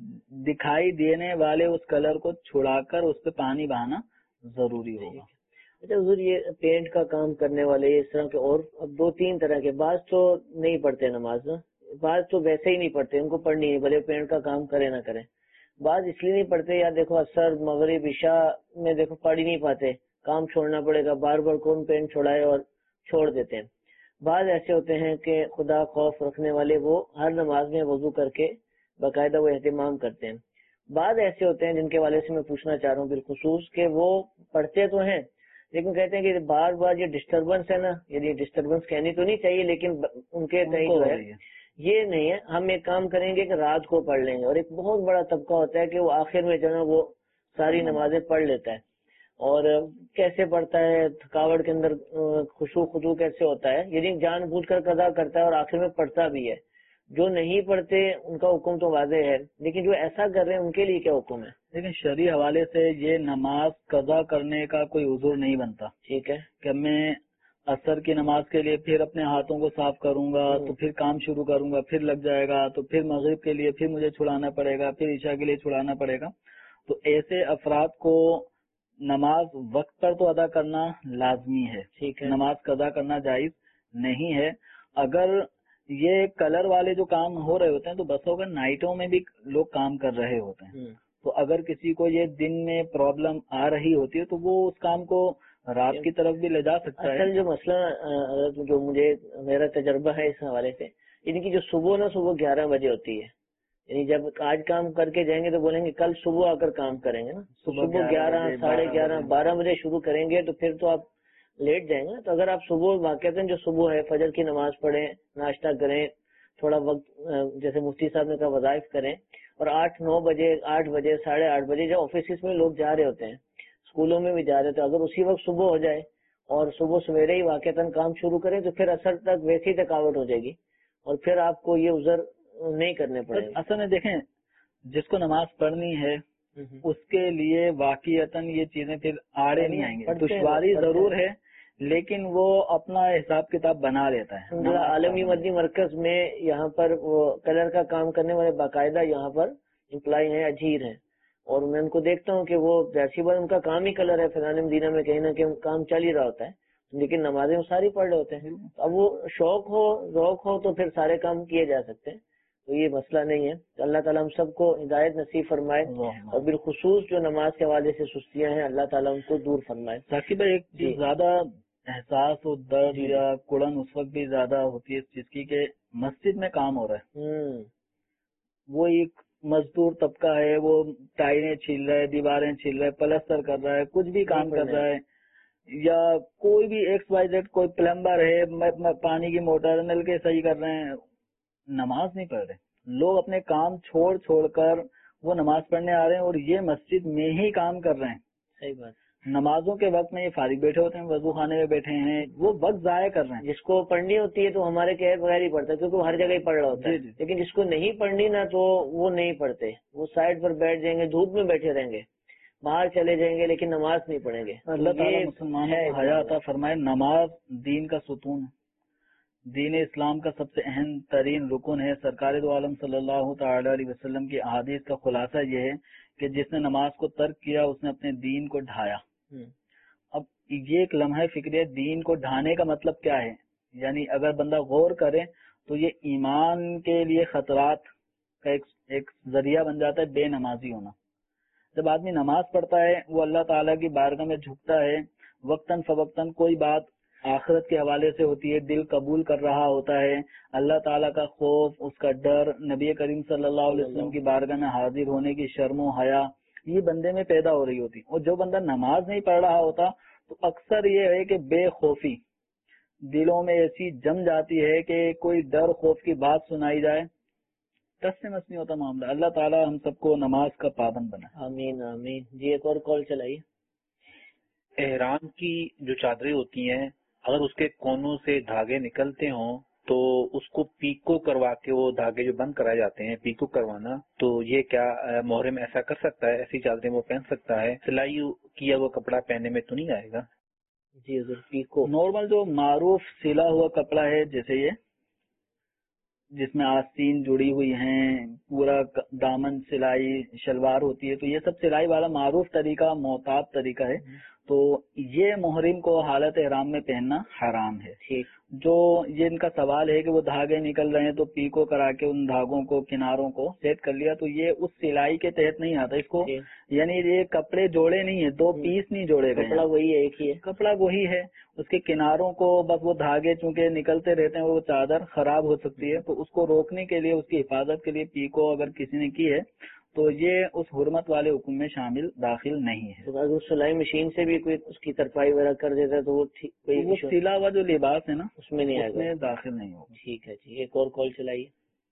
دکھائی دینے والے اس کلر کو چھڑا کر اس پہ پانی بہانا ضروری ہوگا. اچھا حضور، یہ پینٹ کا کام کرنے والے اس طرح کے اور دو تین طرح کے، بعض تو نہیں پڑھتے نماز، بعض تو ویسے ہی نہیں پڑھتے، ان کو پڑھنی ہے بھلے پینٹ کا کام کرے نہ کریں. بعض اس لیے نہیں پڑھتے، یا دیکھو عصر مغرب عشاء میں دیکھو پڑھ ہی نہیں پاتے، کام چھوڑنا پڑے گا، بار بار کون پینٹ چھوڑائے اور چھوڑ دیتے ہیں. بعض ایسے ہوتے ہیں کہ خدا خوف رکھنے والے، وہ ہر نماز میں وضو کر کے باقاعدہ وہ اہتمام کرتے ہیں. بعض ایسے ہوتے ہیں جن کے والے سے میں پوچھنا چاہ رہا ہوں بالخصوص کہ وہ پڑھتے تو ہیں لیکن کہتے ہیں کہ بار بار یہ ڈسٹربنس ہے نا، یعنی ڈسٹربنس کہنی تو نہیں چاہیے لیکن ان کے کہیں جو ہے یہ نہیں ہے. ہم ایک کام کریں گے کہ رات کو پڑھ لیں گے، اور ایک بہت بڑا طبقہ ہوتا ہے کہ وہ آخر میں جو ہے وہ ساری نمازیں پڑھ لیتا ہے. اور کیسے پڑھتا ہے، تھکاوٹ کے اندر خشوع خضوع کیسے ہوتا ہے، یعنی جان بوجھ کر قضا کرتا ہے اور آخر میں پڑھتا بھی ہے. جو نہیں پڑھتے ان کا حکم تو واضح ہے، لیکن جو ایسا کر رہے ہیں ان کے لیے کیا حکم ہے؟ لیکن شرعی حوالے سے یہ نماز قضا کرنے کا کوئی عذر نہیں بنتا. ٹھیک ہے کہ میں عصر کی نماز کے لیے پھر اپنے ہاتھوں کو صاف کروں گا تو پھر کام شروع کروں گا، پھر لگ جائے گا، تو پھر مغرب کے لیے پھر مجھے چھڑانا پڑے گا، پھر عشاء کے لیے چھڑانا پڑے گا. تو ایسے افراد کو نماز وقت پر تو ادا کرنا لازمی ہے. ٹھیک ہے. نماز قضا کرنا جائز نہیں ہے. اگر یہ کلر والے جو کام ہو رہے ہوتے ہیں تو بس ہوگا نائٹوں میں بھی لوگ کام کر رہے ہوتے ہیں. تو اگر کسی کو یہ دن میں پرابلم آ رہی ہوتی ہے تو وہ اس کام کو رات کی طرف بھی لے جا سکتا ہے. اصل جو مسئلہ جو مجھے میرا تجربہ ہے اس حوالے سے، ان کی جو صبح 11 بجے ہوتی ہے، یعنی جب آج کام کر کے جائیں گے تو بولیں گے کل صبح آ کر کام کریں گے نا. صبح 11 11:30 12 بجے شروع کریں گے تو پھر تو آپ لیٹ جائیں گے. تو اگر آپ صبح واقعات جو صبح ہے فجر کی نماز پڑھیں، ناشتہ کریں، تھوڑا وقت جیسے مفتی صاحب نے کہا وظائف کریں، اور 8-9 بجے 8 بجے 8:30 بجے جو آفیسز میں لوگ جا رہے ہوتے ہیں، اسکولوں میں بھی جا رہے ہوتے ہیں، اگر اسی وقت صبح ہو جائے اور صبح سویرے ہی واقعتاً کام شروع کریں تو پھر اثر تک ویسی تھکاوٹ ہو جائے گی اور پھر آپ کو یہ عذر نہیں کرنے پڑے گا. اصل میں دیکھیں جس کو نماز پڑھنی ہے اس کے لیے واقعتاً یہ چیزیں پھر آڑے نہیں آئیں گے. دشواری ضرور ہے لیکن وہ اپنا حساب کتاب بنا لیتا ہے. عالمی مدنی مرکز میں یہاں پر وہ کلر کا کام کرنے والے باقاعدہ یہاں پر امپلائی ہیں، اجیر ہیں، اور میں ان کو دیکھتا ہوں کہ وہ جیسی بات ان کا کام ہی کلر ہے، فیضان مدینہ میں کہیں نہ کہیں کام چل ہی رہا ہوتا ہے لیکن نمازیں وہ ساری پڑھ رہے ہوتے ہیں. اب وہ شوق ہو ذوق ہو تو پھر سارے کام کیے جا سکتے ہیں. تو یہ مسئلہ نہیں ہے. تو اللہ تعالیٰ ہم سب کو ہدایت نصیب فرمائے اور بالخصوص جو نماز کے حوالے سے سستیاں ہیں اللہ تعالیٰ ان کو دور فرمائے. تاکہ بھائی ایک چیز زیادہ احساس و درد یا کڑن اس وقت بھی زیادہ ہوتی ہے اس چیز کی کہ مسجد میں کام ہو رہا ہے، وہ ایک مزدور طبقہ ہے، وہ ٹائریں چھیل رہا ہے، دیواریں چھیل رہا ہے، پلستر کر رہا ہے، کچھ بھی کام کر رہا ہے، یا کوئی بھی ایکس وائی زیڈ کوئی پلمبر ہے، پانی کی موٹر نل کے صحیح کر رہے ہیں، نماز نہیں پڑھ رہے. لوگ اپنے کام چھوڑ کر وہ نماز پڑھنے آ رہے ہیں اور یہ مسجد میں ہی کام کر رہے ہیں. صحیح بات. نمازوں کے وقت میں یہ فارغ بیٹھے ہوتے ہیں، وضو خانے میں بیٹھے ہیں، وہ وقت ضائع کر رہے ہیں. جس کو پڑھنی ہوتی ہے تو ہمارے کہے بغیر ہی پڑھتا ہے کیونکہ وہ ہر جگہ ہی پڑھ رہا ہوتا ہے. لیکن جس کو نہیں پڑھنی نا تو وہ نہیں پڑھتے، وہ سائڈ پر بیٹھ جائیں گے، دھوپ میں بیٹھے رہیں گے، باہر چلے جائیں گے لیکن نماز نہیں پڑھیں گے. اللہ تعالیٰ مسلمانوں کو حیا عطا فرمائے. نماز دین کا ستون ہے. دین اسلام کا سب سے اہم ترین رکن ہے. سرکار دو عالم صلی اللہ تعالی علیہ وسلم کی احادیث کا خلاصہ یہ ہے کہ جس نے نماز کو ترک کیا اس نے اپنے دین کو ڈھایا. اب یہ ایک لمحہ فکری، دین کو ڈھانے کا مطلب کیا ہے؟ یعنی اگر بندہ غور کرے تو یہ ایمان کے لیے خطرات کا ایک ذریعہ بن جاتا ہے بے نمازی ہونا. جب آدمی نماز پڑھتا ہے وہ اللہ تعالیٰ کی بارگاہ میں جھکتا ہے، وقتاً فوقتاً کوئی بات آخرت کے حوالے سے ہوتی ہے، دل قبول کر رہا ہوتا ہے، اللہ تعالیٰ کا خوف، اس کا ڈر، نبی کریم صلی اللہ علیہ وسلم کی بارگاہ میں حاضر ہونے کی شرم و حیا یہ بندے میں پیدا ہو رہی ہوتی. اور جو بندہ نماز نہیں پڑھ رہا ہوتا تو اکثر یہ ہے کہ بے خوفی دلوں میں ایسی جم جاتی ہے کہ کوئی ڈر خوف کی بات سنائی جائے ٹس سے مس نہیں ہوتا معاملہ. اللہ تعالیٰ ہم سب کو نماز کا پابند بنا. آمین آمین. جی ایک اور کال چلائیے. احرام کی جو چادریں ہوتی ہیں اگر اس کے کونوں سے دھاگے نکلتے ہوں تو اس کو پیکو کروا کے وہ دھاگے جو بند کرائے جاتے ہیں پیکو کروانا، تو یہ کیا محرم ایسا کر سکتا ہے؟ ایسی چادریں وہ پہن سکتا ہے؟ سلائی کیا وہ کپڑا پہننے میں تو نہیں آئے گا؟ جی حضور پیکو نارمل جو معروف سلا ہوا کپڑا ہے جیسے یہ جس میں آستین جڑی ہوئی ہیں، پورا دامن سلائی شلوار ہوتی ہے، تو یہ سب سلائی والا معروف طریقہ معتاد طریقہ ہے. تو یہ محرم کو حالت احرام میں پہننا حرام ہے. ٹھیک. جو یہ ان کا سوال ہے کہ وہ دھاگے نکل رہے ہیں تو پیکو کرا کے ان دھاگوں کو کناروں کو سیٹ کر لیا، تو یہ اس سلائی کے تحت نہیں آتا. اس کو یعنی یہ کپڑے جوڑے نہیں ہیں، دو پیس نہیں جوڑے گئے، کپڑا وہی ہے، ایک ہی ہے کپڑا وہی ہے. اس کے کناروں کو بس وہ دھاگے چونکہ نکلتے رہتے ہیں وہ چادر خراب ہو سکتی ہے، تو اس کو روکنے کے لیے اس کی حفاظت کے لیے پیکو اگر کسی نے کی ہے تو یہ اس حرمت والے حکم میں شامل داخل نہیں ہے. تو اگر سلائی مشین سے بھی کوئی اس کی ترپائی وغیرہ کر دیتا ہے تو وہ سلا ہوا جو لباس ہے نا اس میں نہیں آئے گا، داخل نہیں ہوگا. ٹھیک ہے جی. ایک اور کال چلائیے.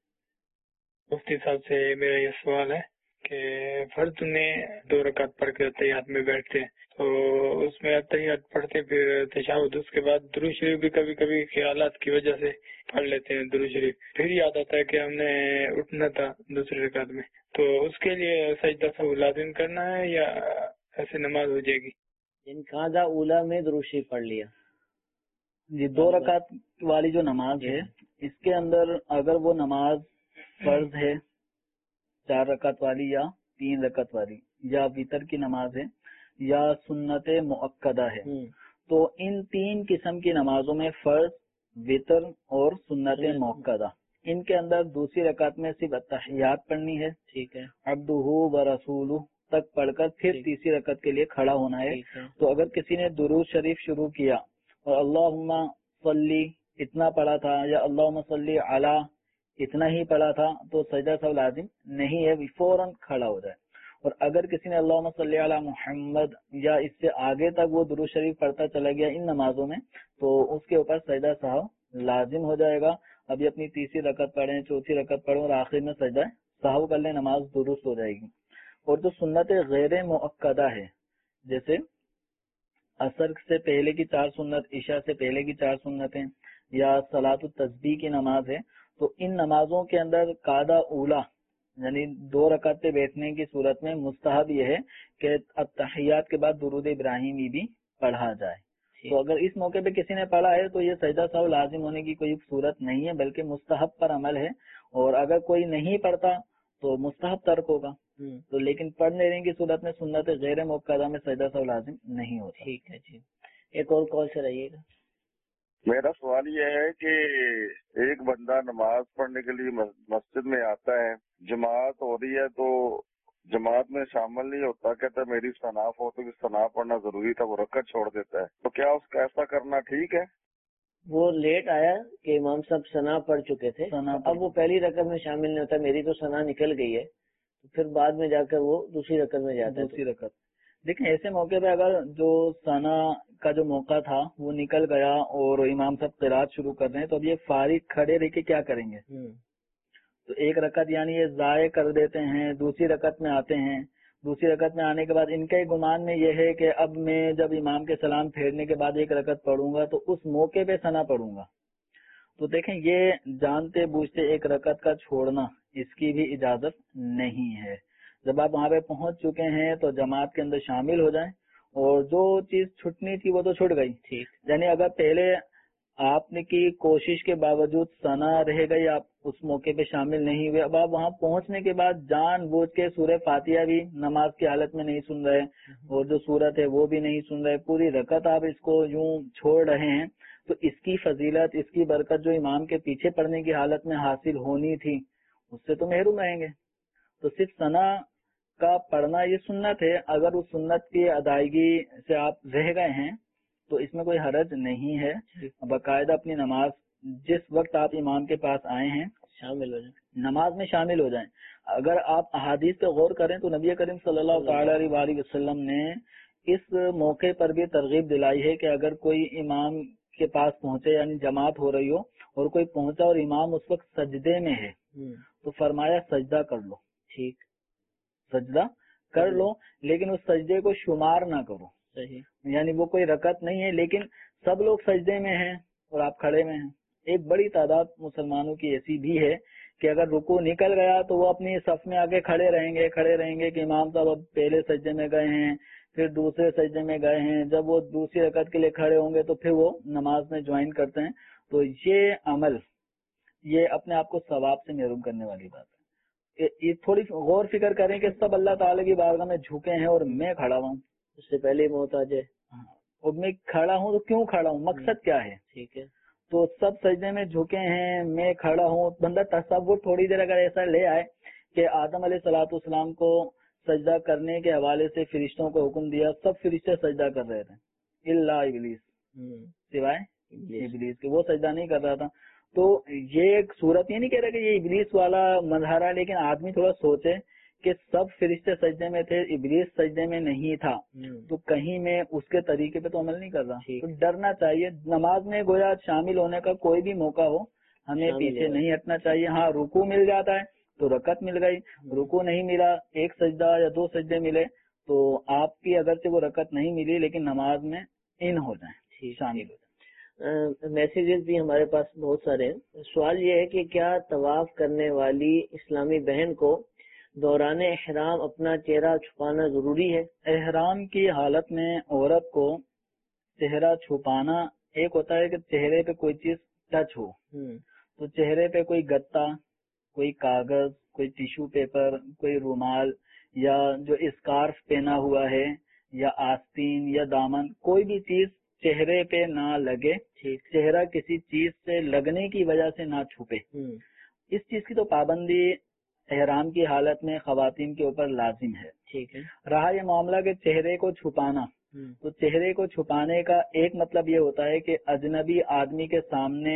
مفتی صاحب سے میرا یہ سوال ہے کہ فرض میں 2 رکعت پڑھ کے تحیات میں بیٹھتے ہیں تو اس میں تحیات پڑھتے پھر تشہد، اس کے بعد درود شریف بھی کبھی کبھی خیالات کی وجہ سے پڑھ لیتے ہیں درود شریف، پھر یاد آتا ہے کہ ہم نے اٹھنا تھا دوسری رکعت میں، تو اس کے لیے سجدہ سہو لازم کرنا ہے یا ایسے نماز ہو جائے گی؟ ان قاعدہ اولا میں درود شریف پڑھ لیا. جی 2 رکعت والی جو نماز ہے اس کے اندر اگر وہ نماز فرض ہے 4 رکعت والی یا 3 رکعت والی یا وتر کی نماز ہے یا سنت مؤکدہ ہے، تو ان 3 قسم کی نمازوں میں فرض، وتر اور سنت مؤکدہ ان کے اندر دوسری رکعت میں صرف تحیات پڑھنی ہے. ٹھیک ہے. عبدہ و رسولہ تک پڑھ کر پھر تیسری رکعت کے لیے کھڑا ہونا ہے. تو اگر کسی نے درود شریف شروع کیا اور اللہم صلی اتنا پڑھا تھا یا اللہم صلی علی اتنا ہی پڑھا تھا تو سجدہ سہو لازم نہیں ہے، فوراً کھڑا ہو جائے. اور اگر کسی نے اللہم صلی علی محمد یا اس سے آگے تک وہ درود شریف پڑھتا چلا گیا ان نمازوں میں تو اس کے اوپر سجدہ سہو لازم ہو جائے گا. ابھی اپنی تیسری رکعت پڑھیں، چوتھی رکعت پڑھیں اور آخر میں سجدہ سہو کر لیں، نماز درست ہو جائے گی. اور جو سنت غیر مؤکدہ ہے جیسے عصر سے پہلے کی 4 سنت، عشاء سے پہلے کی 4 سنتیں یا صلاۃ التسبیح کی نماز ہے، تو ان نمازوں کے اندر قاعدہ اولا یعنی 2 رکعت پہ بیٹھنے کی صورت میں مستحب یہ ہے کہ التحیات کے بعد درود ابراہیمی بھی پڑھا جائے. تو اگر اس موقع پہ کسی نے پڑھا ہے تو یہ سجدہ سہو لازم ہونے کی کوئی صورت نہیں ہے بلکہ مستحب پر عمل ہے، اور اگر کوئی نہیں پڑھتا تو مستحب ترک ہوگا. تو لیکن پڑھ لینے کی صورت میں سنت غیر مؤکدہ میں سجدہ سہو لازم نہیں ہوتا. ٹھیک ہے جی. ایک اور کال سے رہیے گا. میرا سوال یہ ہے کہ ایک بندہ نماز پڑھنے کے لیے مسجد میں آتا ہے، جماعت ہو رہی ہے تو جماعت میں شامل نہیں ہوتا، کہتا ہے میری صناف ہو تو صناف پڑھنا ضروری تھا، وہ رکعت چھوڑ دیتا ہے، تو کیا اس کا ایسا کرنا ٹھیک ہے؟ وہ لیٹ آیا کہ امام صاحب ثنا پڑھ چکے تھے، اب وہ پہلی رکعت میں شامل نہیں ہوتا، میری تو ثنا نکل گئی ہے، تو پھر بعد میں جا کر وہ دوسری رکعت میں جاتا ہے. دوسری رکعت دیکھیں ایسے موقع پہ اگر جو ثنا کا جو موقع تھا وہ نکل گیا اور امام صاحب قرات شروع کر رہے ہیں تو اب یہ فارغ کھڑے رہ کے کیا کریں گے؟ تو ایک رکعت یعنی یہ ضائع کر دیتے ہیں، دوسری رکعت میں آتے ہیں. دوسری رکعت میں آنے کے بعد ان کے گمان میں یہ ہے کہ اب میں جب امام کے سلام پھیرنے کے بعد ایک رکعت پڑھوں گا تو اس موقع پہ ثنا پڑھوں گا. تو دیکھیں یہ جانتے بوجھتے ایک رکعت کا چھوڑنا اس کی بھی اجازت نہیں ہے. جب آپ وہاں پہ پہنچ چکے ہیں تو جماعت کے اندر شامل ہو جائیں، اور جو چیز چھٹنی تھی وہ تو چھٹ گئی. یعنی اگر پہلے آپ نے کی کوشش کے باوجود سنا رہ گئی, آپ اس موقع پہ شامل نہیں ہوئے. اب آپ وہاں پہنچنے کے بعد جان بوجھ کے سورہ فاتحہ بھی نماز کی حالت میں نہیں سن رہے, اور جو سورت ہے وہ بھی نہیں سن رہے, پوری رکعت آپ اس کو یوں چھوڑ رہے ہیں, تو اس کی فضیلت, اس کی برکت جو امام کے پیچھے پڑھنے کی حالت میں حاصل ہونی تھی, اس سے تو محروم رہیں گے. تو صرف ثنا کا پڑھنا یہ سنت ہے, اگر اس سنت کی ادائیگی سے آپ رہ گئے ہیں تو اس میں کوئی حرج نہیں ہے. باقاعدہ اپنی نماز جس وقت آپ امام کے پاس آئے ہیں شامل ہو جائیں, نماز میں شامل ہو جائیں. اگر آپ احادیث پہ غور کریں تو نبی کریم صلی اللہ تعالی علیہ وآلہ وسلم نے اس موقع پر بھی ترغیب دلائی ہے کہ اگر کوئی امام کے پاس پہنچے, یعنی جماعت ہو رہی ہو اور کوئی پہنچا اور امام اس وقت سجدے میں ہے, تو فرمایا سجدہ کر لو. ٹھیک, سجدہ کر لو, لیکن اس سجدے کو شمار نہ کرو. صحیح, یعنی وہ کوئی رکعت نہیں ہے, لیکن سب لوگ سجدے میں ہیں اور آپ کھڑے میں ہیں. ایک بڑی تعداد مسلمانوں کی ایسی بھی ہے کہ اگر رکوع نکل گیا تو وہ اپنی صف میں آگے کھڑے رہیں گے کہ امام صاحب اب پہلے سجدے میں گئے ہیں, پھر دوسرے سجدے میں گئے ہیں, جب وہ دوسری رکعت کے لیے کھڑے ہوں گے تو پھر وہ نماز میں جوائن کرتے ہیں. تو یہ عمل, یہ اپنے آپ کو ثواب سے محروم کرنے والی بات ہے. یہ تھوڑی غور فکر کریں کہ سب اللہ تعالیٰ کی بارگاہ میں جھکے ہیں اور میں کھڑا ہوں, اس سے پہلے موت آ جائے, اور میں کھڑا ہوں تو کیوں کھڑا ہوں, مقصد کیا ہے. ٹھیک ہے, تو سب سجدے میں جھکے ہیں, میں کھڑا ہوں. بندہ تصور تھوڑی دیر اگر ایسا لے آئے کہ آدم علیہ الصلوۃ والسلام کو سجدہ کرنے کے حوالے سے فرشتوں کو حکم دیا, سب فرشتے سجدہ کر رہے تھے الا ابلیس, سوائے ابلیس کے, وہ سجدہ نہیں کر رہا تھا. تو یہ ایک صورت یہ نہیں کہہ رہا کہ یہ ابلیس والا مظہر ہے, لیکن آدمی تھوڑا سوچے کہ سب فرشتے سجدے میں تھے, ابلیس سجدے میں نہیں تھا, تو کہیں میں اس کے طریقے پہ تو عمل نہیں کر رہا. تو ڈرنا چاہیے. نماز میں گویا شامل ہونے کا کوئی بھی موقع ہو, ہمیں پیچھے نہیں ہٹنا چاہیے. ہاں, رکوع مل جاتا ہے تو رکعت مل گئی, رکوع نہیں ملا, ایک سجدہ یا دو سجدے ملے, تو آپ کی اگرچہ وہ رکعت نہیں ملی لیکن نماز میں ان ہو جائیں, شامل ہو جائیں. میسیجز بھی ہمارے پاس بہت سارے ہیں. سوال یہ ہے کہ کیا طواف کرنے والی اسلامی بہن کو دوران احرام اپنا چہرہ چھپانا ضروری ہے؟ احرام کی حالت میں عورت کو چہرہ چھپانا, ایک ہوتا ہے کہ چہرے پہ کوئی چیز ٹچ ہو, تو چہرے پہ کوئی گتا, کوئی کاغذ, کوئی ٹیشو پیپر, کوئی رومال, یا جو اسکارف پہنا ہوا ہے, یا آستین یا دامن, کوئی بھی چیز چہرے پہ نہ لگے, چہرہ کسی چیز سے لگنے کی وجہ سے نہ چھپے. اس چیز کی تو پابندی احرام کی حالت میں خواتین کے اوپر لازم ہے. ٹھیک ہے. رہا یہ معاملہ کہ چہرے کو چھپانا, تو چہرے کو چھپانے کا ایک مطلب یہ ہوتا ہے کہ اجنبی آدمی کے سامنے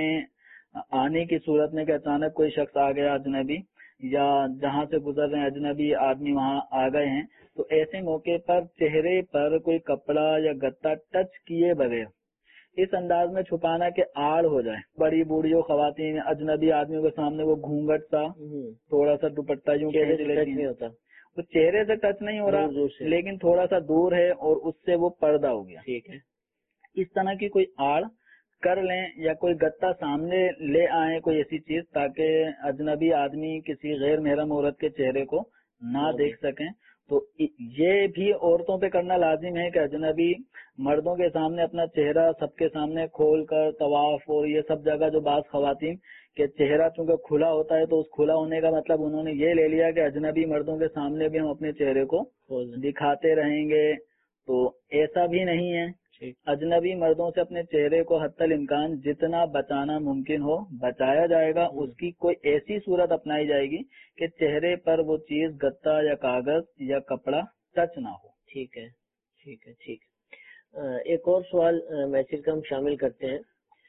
آنے کی صورت میں کہ اچانک کوئی شخص آ گیا اجنبی, یا جہاں سے گزر رہے ہیں اجنبی آدمی وہاں آ گئے ہیں, تو ایسے موقع پر چہرے پر کوئی کپڑا یا گتا ٹچ کیے بغیر اس انداز میں چھپانا کہ آڑ ہو جائے. بڑی بوڑھی خواتین اجنبی آدمیوں کے سامنے وہ گھونگھٹ سا, تھوڑا سا دوپٹہ یوں نہیں ہوتا, تو چہرے سے ٹچ نہیں ہو رہا لیکن تھوڑا سا دور ہے اور اس سے وہ پردہ ہو گیا. ٹھیک ہے. اس طرح کی کوئی آڑ کر لیں یا کوئی گتا سامنے لے آئیں, کوئی ایسی چیز تاکہ اجنبی آدمی کسی غیر محرم عورت کے چہرے کو نہ دیکھ سکیں. تو یہ بھی عورتوں پہ کرنا لازم ہے کہ اجنبی مردوں کے سامنے اپنا چہرہ سب کے سامنے کھول کر طواف اور یہ سب جگہ, جو بعض خواتین کہ چہرہ چونکہ کھلا ہوتا ہے تو اس کھلا ہونے کا مطلب انہوں نے یہ لے لیا کہ اجنبی مردوں کے سامنے بھی ہم اپنے چہرے کو دکھاتے رہیں گے, تو ایسا بھی نہیں ہے. اجنبی مردوں سے اپنے چہرے کو حتی الامکان جتنا بچانا ممکن ہو بچایا جائے گا. اس کی کوئی ایسی صورت اپنائی جائے گی کہ چہرے پر وہ چیز گتا یا کاغذ یا کپڑا ٹچ نہ ہو. ٹھیک ہے, ٹھیک ہے, ٹھیک. ایک اور سوال میسج کا ہم شامل کرتے ہیں.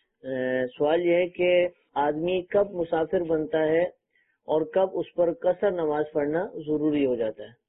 سوال یہ ہے کہ آدمی کب مسافر بنتا ہے اور کب اس پر قصر نماز پڑھنا ضروری ہو جاتا ہے؟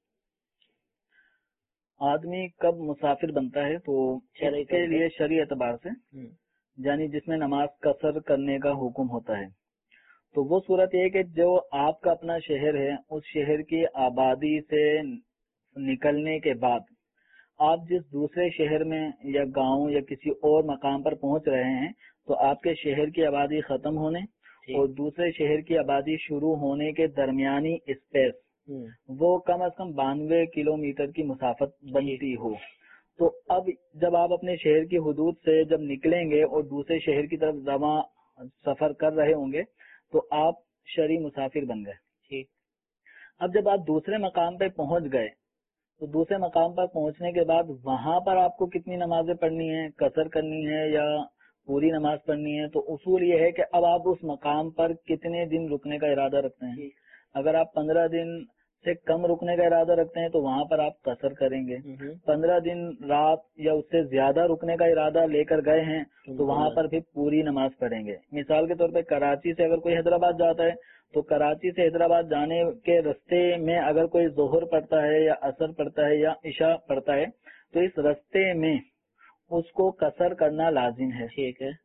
آدمی کب مسافر بنتا ہے تو اس کے لیے شرعی اعتبار سے یعنی جس میں نماز قصر کرنے کا حکم ہوتا ہے, تو وہ صورت یہ کہ جو آپ کا اپنا شہر ہے اس شہر کی آبادی سے نکلنے کے بعد آپ جس دوسرے شہر میں یا گاؤں یا کسی اور مقام پر پہنچ رہے ہیں تو آپ کے شہر کی آبادی ختم ہونے اور دوسرے شہر کی آبادی شروع ہونے کے درمیانی اسپیس وہ کم از کم 92 کلومیٹر کی مسافت بنتی ہو. تو اب جب آپ اپنے شہر کی حدود سے جب نکلیں گے اور دوسرے شہر کی طرف رواں سفر کر رہے ہوں گے تو آپ شرعی مسافر بن گئے. ٹھیک. اب جب آپ دوسرے مقام پہ پہنچ گئے تو دوسرے مقام پر پہنچنے کے بعد وہاں پر آپ کو کتنی نمازیں پڑھنی ہیں, قصر کرنی ہے یا پوری نماز پڑھنی ہے؟ تو اصول یہ ہے کہ اب آپ اس مقام پر کتنے دن رکنے کا ارادہ رکھتے ہیں. اگر آپ 15 دن سے کم رکنے کا ارادہ رکھتے ہیں تو وہاں پر آپ قصر کریں گے. 15 دن رات یا اس سے زیادہ رکنے کا ارادہ لے کر گئے ہیں تو وہاں پر بھی پوری نماز پڑھیں گے. مثال کے طور پہ کراچی سے اگر کوئی حیدرآباد جاتا ہے تو کراچی سے حیدرآباد جانے کے رستے میں اگر کوئی ظہر پڑتا ہے یا عصر پڑتا ہے یا عشاء پڑتا ہے تو اس رستے میں اس کو قصر کرنا لازم ہے. ٹھیک ہے.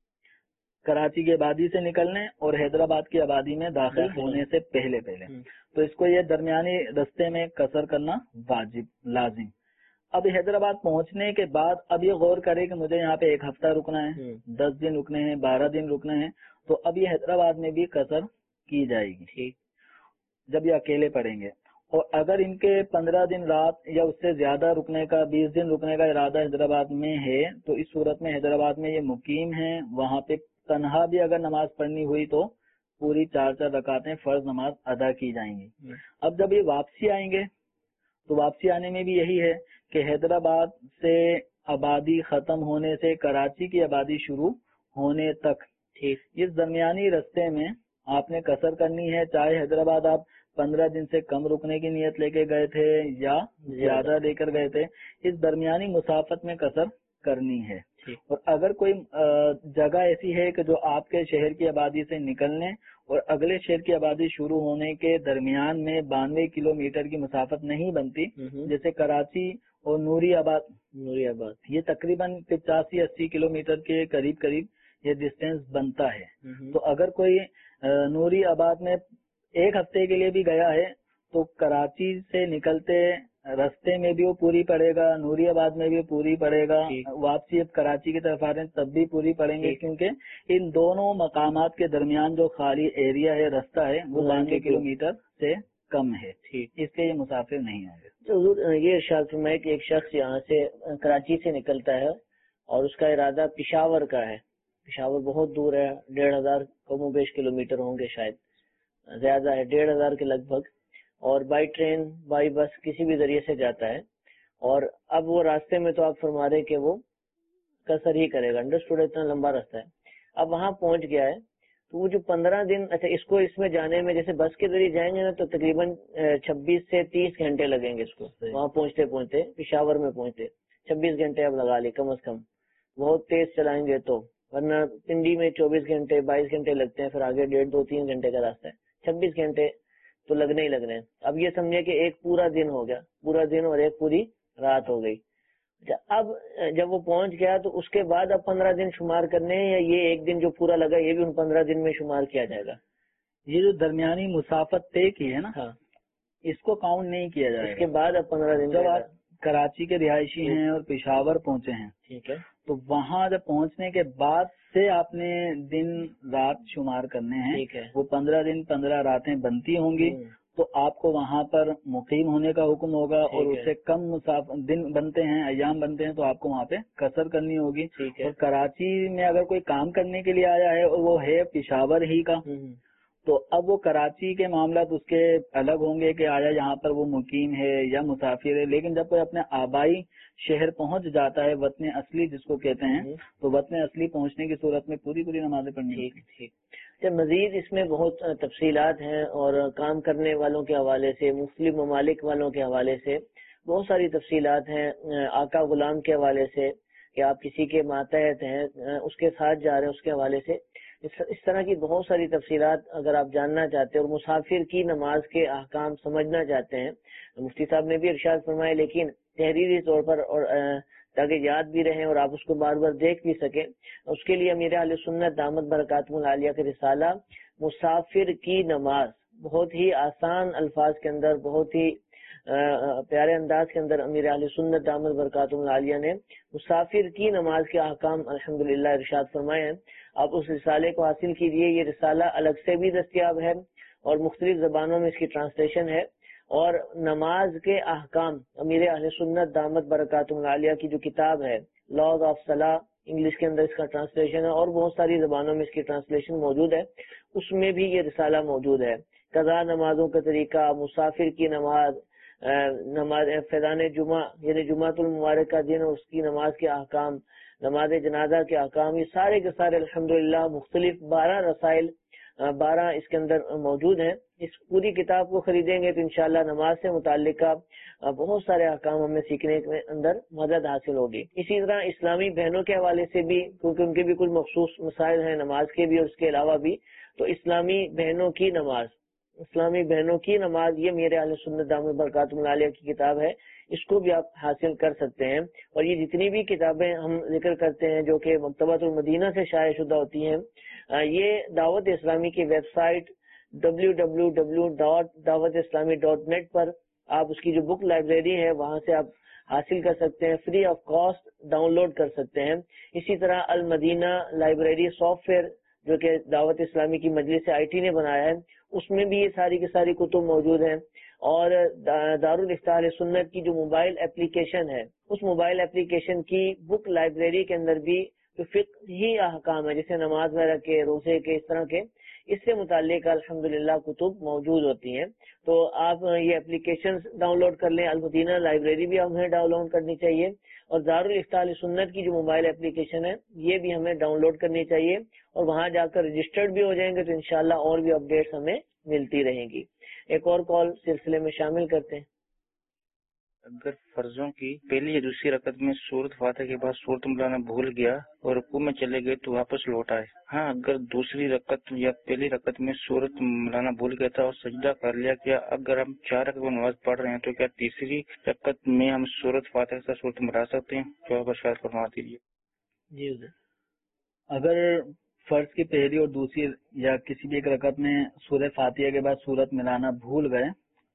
کراچی کی آبادی سے نکلنے اور حیدرآباد کی آبادی میں داخل ہونے سے پہلے تو اس کو یہ درمیانی رستے میں قصر کرنا لازم. اب حیدرآباد پہنچنے کے بعد اب یہ غور کرے کہ مجھے یہاں پہ 1 ہفتہ رکنا ہے, 10 دن رکنے ہیں, 12 دن رکنے ہیں, تو اب یہ حیدرآباد میں بھی قصر کی جائے گی. ٹھیک. جب یہ اکیلے پڑیں گے. اور اگر ان کے 15 دن رات یا اس سے زیادہ رکنے کا 20 دن رکنے کا ارادہ حیدرآباد میں ہے تو اس صورت میں حیدرآباد میں یہ مقیم ہیں, وہاں پہ تنہا بھی اگر نماز پڑھنی ہوئی تو پوری 4 رکعتیں فرض نماز ادا کی جائیں گی. اب جب یہ واپسی آئیں گے تو واپسی آنے میں بھی یہی ہے کہ حیدرآباد سے آبادی ختم ہونے سے کراچی کی آبادی شروع ہونے تک اس درمیانی رستے میں آپ نے قصر کرنی ہے, چاہے حیدرآباد آپ 15 دن سے کم رکنے کی نیت لے کے گئے تھے یا زیادہ لے کر گئے تھے, اس درمیانی مسافت میں قصر کرنی ہے. اور اگر کوئی جگہ ایسی ہے کہ جو آپ کے شہر کی آبادی سے نکلنے اور اگلے شہر کی آبادی شروع ہونے کے درمیان میں 92 کلومیٹر کی مسافت نہیں بنتی, جیسے کراچی اور نوری آباد یہ تقریباً 85-80 کلومیٹر کے قریب یہ ڈسٹینس بنتا ہے. تو اگر کوئی نوری آباد میں 1 ہفتے کے لیے بھی گیا ہے تو کراچی سے نکلتے رستے میں بھی وہ پوری پڑے گا, نوری آباد میں بھی پوری پڑے گا, واپسی اب کراچی کی طرف آ رہے ہیں تب بھی پوری پڑیں گے, کیونکہ ان دونوں مقامات کے درمیان جو خالی ایریا ہے, رستہ ہے, وہ 92 کلومیٹر سے کم ہے. اس کے یہ مسافر نہیں ہوں گے. تو یہ ارشاد فرمائے کہ ایک شخص یہاں سے کراچی سے نکلتا ہے اور اس کا ارادہ پشاور کا ہے. پشاور بہت دور ہے, 1500 کم و بیش کلومیٹر ہوں گے, شاید زیادہ ہے, 1500 کے لگ بھگ, اور بائی ٹرین بائی بس کسی بھی ذریعے سے جاتا ہے. اور اب وہ راستے میں تو آپ فرما رہے کہ وہ قصر ہی کرے گا, انڈرسٹوڈ, اتنا لمبا راستہ ہے. اب وہاں پہنچ گیا ہے تو وہ جو 15 دن, اچھا اس میں جانے میں جیسے بس کے ذریعے جائیں گے نا تو تقریباً 26 سے 30 گھنٹے لگیں گے اس کو وہاں پہنچتے پشاور میں پہنچتے 26 گھنٹے اب لگا لی کم از کم, بہت تیز چلائیں گے تو, ورنہ پنڈی میں 24 گھنٹے 22 گھنٹے لگتے ہیں, پھر آگے 1.5-2-3 گھنٹے کا راستہ ہے, 26 گھنٹے تو لگنے ہی لگنے ہیں. اب یہ سمجھے کہ ایک پورا دن ہو گیا, پورا دن اور ایک پوری رات ہو گئی. اب جب وہ پہنچ گیا تو اس کے بعد اب 15 دن شمار کرنے ہیں, یا یہ ایک دن جو پورا لگا یہ بھی ان 15 دن میں شمار کیا جائے گا؟ یہ جو درمیانی مسافت طے کی ہے نا, اس کو کاؤنٹ نہیں کیا جائے گا. اس کے بعد اب 15 دن جب آپ کراچی کے رہائشی ہیں اور پشاور پہنچے ہیں, ٹھیک ہے, تو وہاں جب پہنچنے کے بعد سے آپ نے دن رات شمار کرنے ہیں. ٹھیک ہے, وہ 15 دن 15 راتیں بنتی ہوں گی تو آپ کو وہاں پر مقیم ہونے کا حکم ہوگا, اور اس سے کم دن بنتے ہیں, ایام بنتے ہیں, تو آپ کو وہاں پہ قصر کرنی ہوگی. اور کراچی میں اگر کوئی کام کرنے کے لیے آیا ہے اور وہ ہے پشاور ہی کا, تو اب وہ کراچی کے معاملات اس کے الگ ہوں گے کہ آیا یہاں پر وہ مقیم ہے یا مسافر ہے. لیکن جب کوئی اپنے آبائی شہر پہنچ جاتا ہے, وطن اصلی جس کو کہتے ہیں, تو وطن اصلی پہنچنے کی صورت میں پوری نمازیں پڑھنی. ٹھیک. مزید اس میں بہت تفصیلات ہیں, اور کام کرنے والوں کے حوالے سے, مختلف ممالک والوں کے حوالے سے بہت ساری تفصیلات ہیں, آقا غلام کے حوالے سے کہ آپ کسی کے ماتحت ہیں, اس کے ساتھ جا رہے ہیں, اس کے حوالے سے اس طرح کی بہت ساری تفصیلات اگر آپ جاننا چاہتے ہیں اور مسافر کی نماز کے احکام سمجھنا چاہتے ہیں. مفتی صاحب نے بھی ارشاد فرمایا, لیکن تحریری طور پر, اور تاکہ یاد بھی رہیں اور آپ اس کو بار بار دیکھ بھی سکیں, اس کے لیے امیر اہل سنت دامت برکاتہم العالیہ کا رسالہ مسافر کی نماز بہت ہی آسان الفاظ کے اندر, بہت ہی پیارے انداز کے اندر امیر اہل سنت دامت برکاتہم العالیہ نے مسافر کی نماز کے احکام الحمدللہ ارشاد فرمائے ہیں. آپ اس رسالے کو حاصل کیجئے. یہ رسالہ الگ سے بھی دستیاب ہے اور مختلف زبانوں میں اس کی ٹرانسلیشن ہے, اور نماز کے احکام امیر اہل سنت دامت برکاتہم العالیہ کی جو کتاب ہے لاز آف صلاح، انگلش کے اندر اس کا ٹرانسلیشن ہے اور بہت ساری زبانوں میں اس کی ٹرانسلیشن موجود ہے، اس میں بھی یہ رسالہ موجود ہے۔ قضا نمازوں کا طریقہ، مسافر کی نماز، نماز فیضان جمعہ یعنی جمعۃ المبارک کا دن اس کی نماز کے احکام، نماز جنازہ کے احکام، یہ سارے کے سارے الحمدللہ مختلف 12 رسائل 12 اس کے اندر موجود ہیں۔ اس پوری کتاب کو خریدیں گے تو انشاءاللہ نماز سے متعلقہ بہت سارے احکام ہمیں سیکھنے کے اندر مدد حاصل ہوگی۔ اسی طرح اسلامی بہنوں کے حوالے سے بھی، کیونکہ ان کے بھی کچھ مخصوص مسائل ہیں نماز کے بھی اور اس کے علاوہ بھی، تو اسلامی بہنوں کی نماز یہ میرے اہل سنت دامت برکاتہم العالیہ کی کتاب ہے، اس کو بھی آپ حاصل کر سکتے ہیں۔ اور یہ جتنی بھی کتابیں ہم ذکر کرتے ہیں جو کہ مکتبۃ المدینہ سے شائع شدہ ہوتی ہیں، یہ دعوت اسلامی کی ویب سائٹ www.dawatislami.net پر آپ اس کی جو بک لائبریری ہے وہاں سے آپ حاصل کر سکتے ہیں، free of cost download کر سکتے ہیں۔ اسی طرح المدینہ لائبریری سافٹ ویئر جو کہ دعوت اسلامی کی مجلس IT نے بنایا ہے، اس میں بھی یہ ساری کی ساری کتب موجود ہیں۔ اور دارالافتاء اہل سنت کی جو موبائل اپلیکیشن ہے، اس موبائل اپلیکیشن کی بک لائبریری کے اندر بھی جو فقہی احکام ہے جیسے نماز وغیرہ کے، روزے کے، اس طرح کے، اس سے متعلق الحمدللہ کتب موجود ہوتی ہیں۔ تو آپ یہ اپلیکیشن ڈاؤن لوڈ کر لیں، المدینہ لائبریری بھی ہمیں ڈاؤن لوڈ کرنی چاہیے، اور دارالافتاء اہل سنت کی جو موبائل اپلیکیشن ہے یہ بھی ہمیں ڈاؤن لوڈ کرنی چاہیے، اور وہاں جا کر رجسٹرڈ بھی ہو جائیں گے تو انشاءاللہ اور بھی اپڈیٹس ہمیں ملتی رہیں گی۔ ایک اور کال سلسلے میں شامل کرتے ہیں۔ اگر فرضوں کی پہلی یا دوسری رکعت میں سورۃ فاتحہ کے بعد سورۃ مولانا بھول گیا اور رکوع میں چلے گئے تو واپس لوٹ آئے، ہاں اگر دوسری رکعت یا پہلی رکعت میں سورۃ مولانا بھول گیا تھا اور سجدہ کر لیا، کیا اگر ہم 4 رکعت میں نماز پڑھ رہے ہیں تو کیا تیسری رکعت میں ہم سورۃ فاتحہ سے سورۃ ملا سکتے ہیں؟ جو آپ ارشاد فرما دیجیے۔ جی اگر فرض کی پہلی اور دوسری یا کسی بھی ایک رکعت میں سورہ فاتحہ کے بعد سورت ملانا بھول گئے،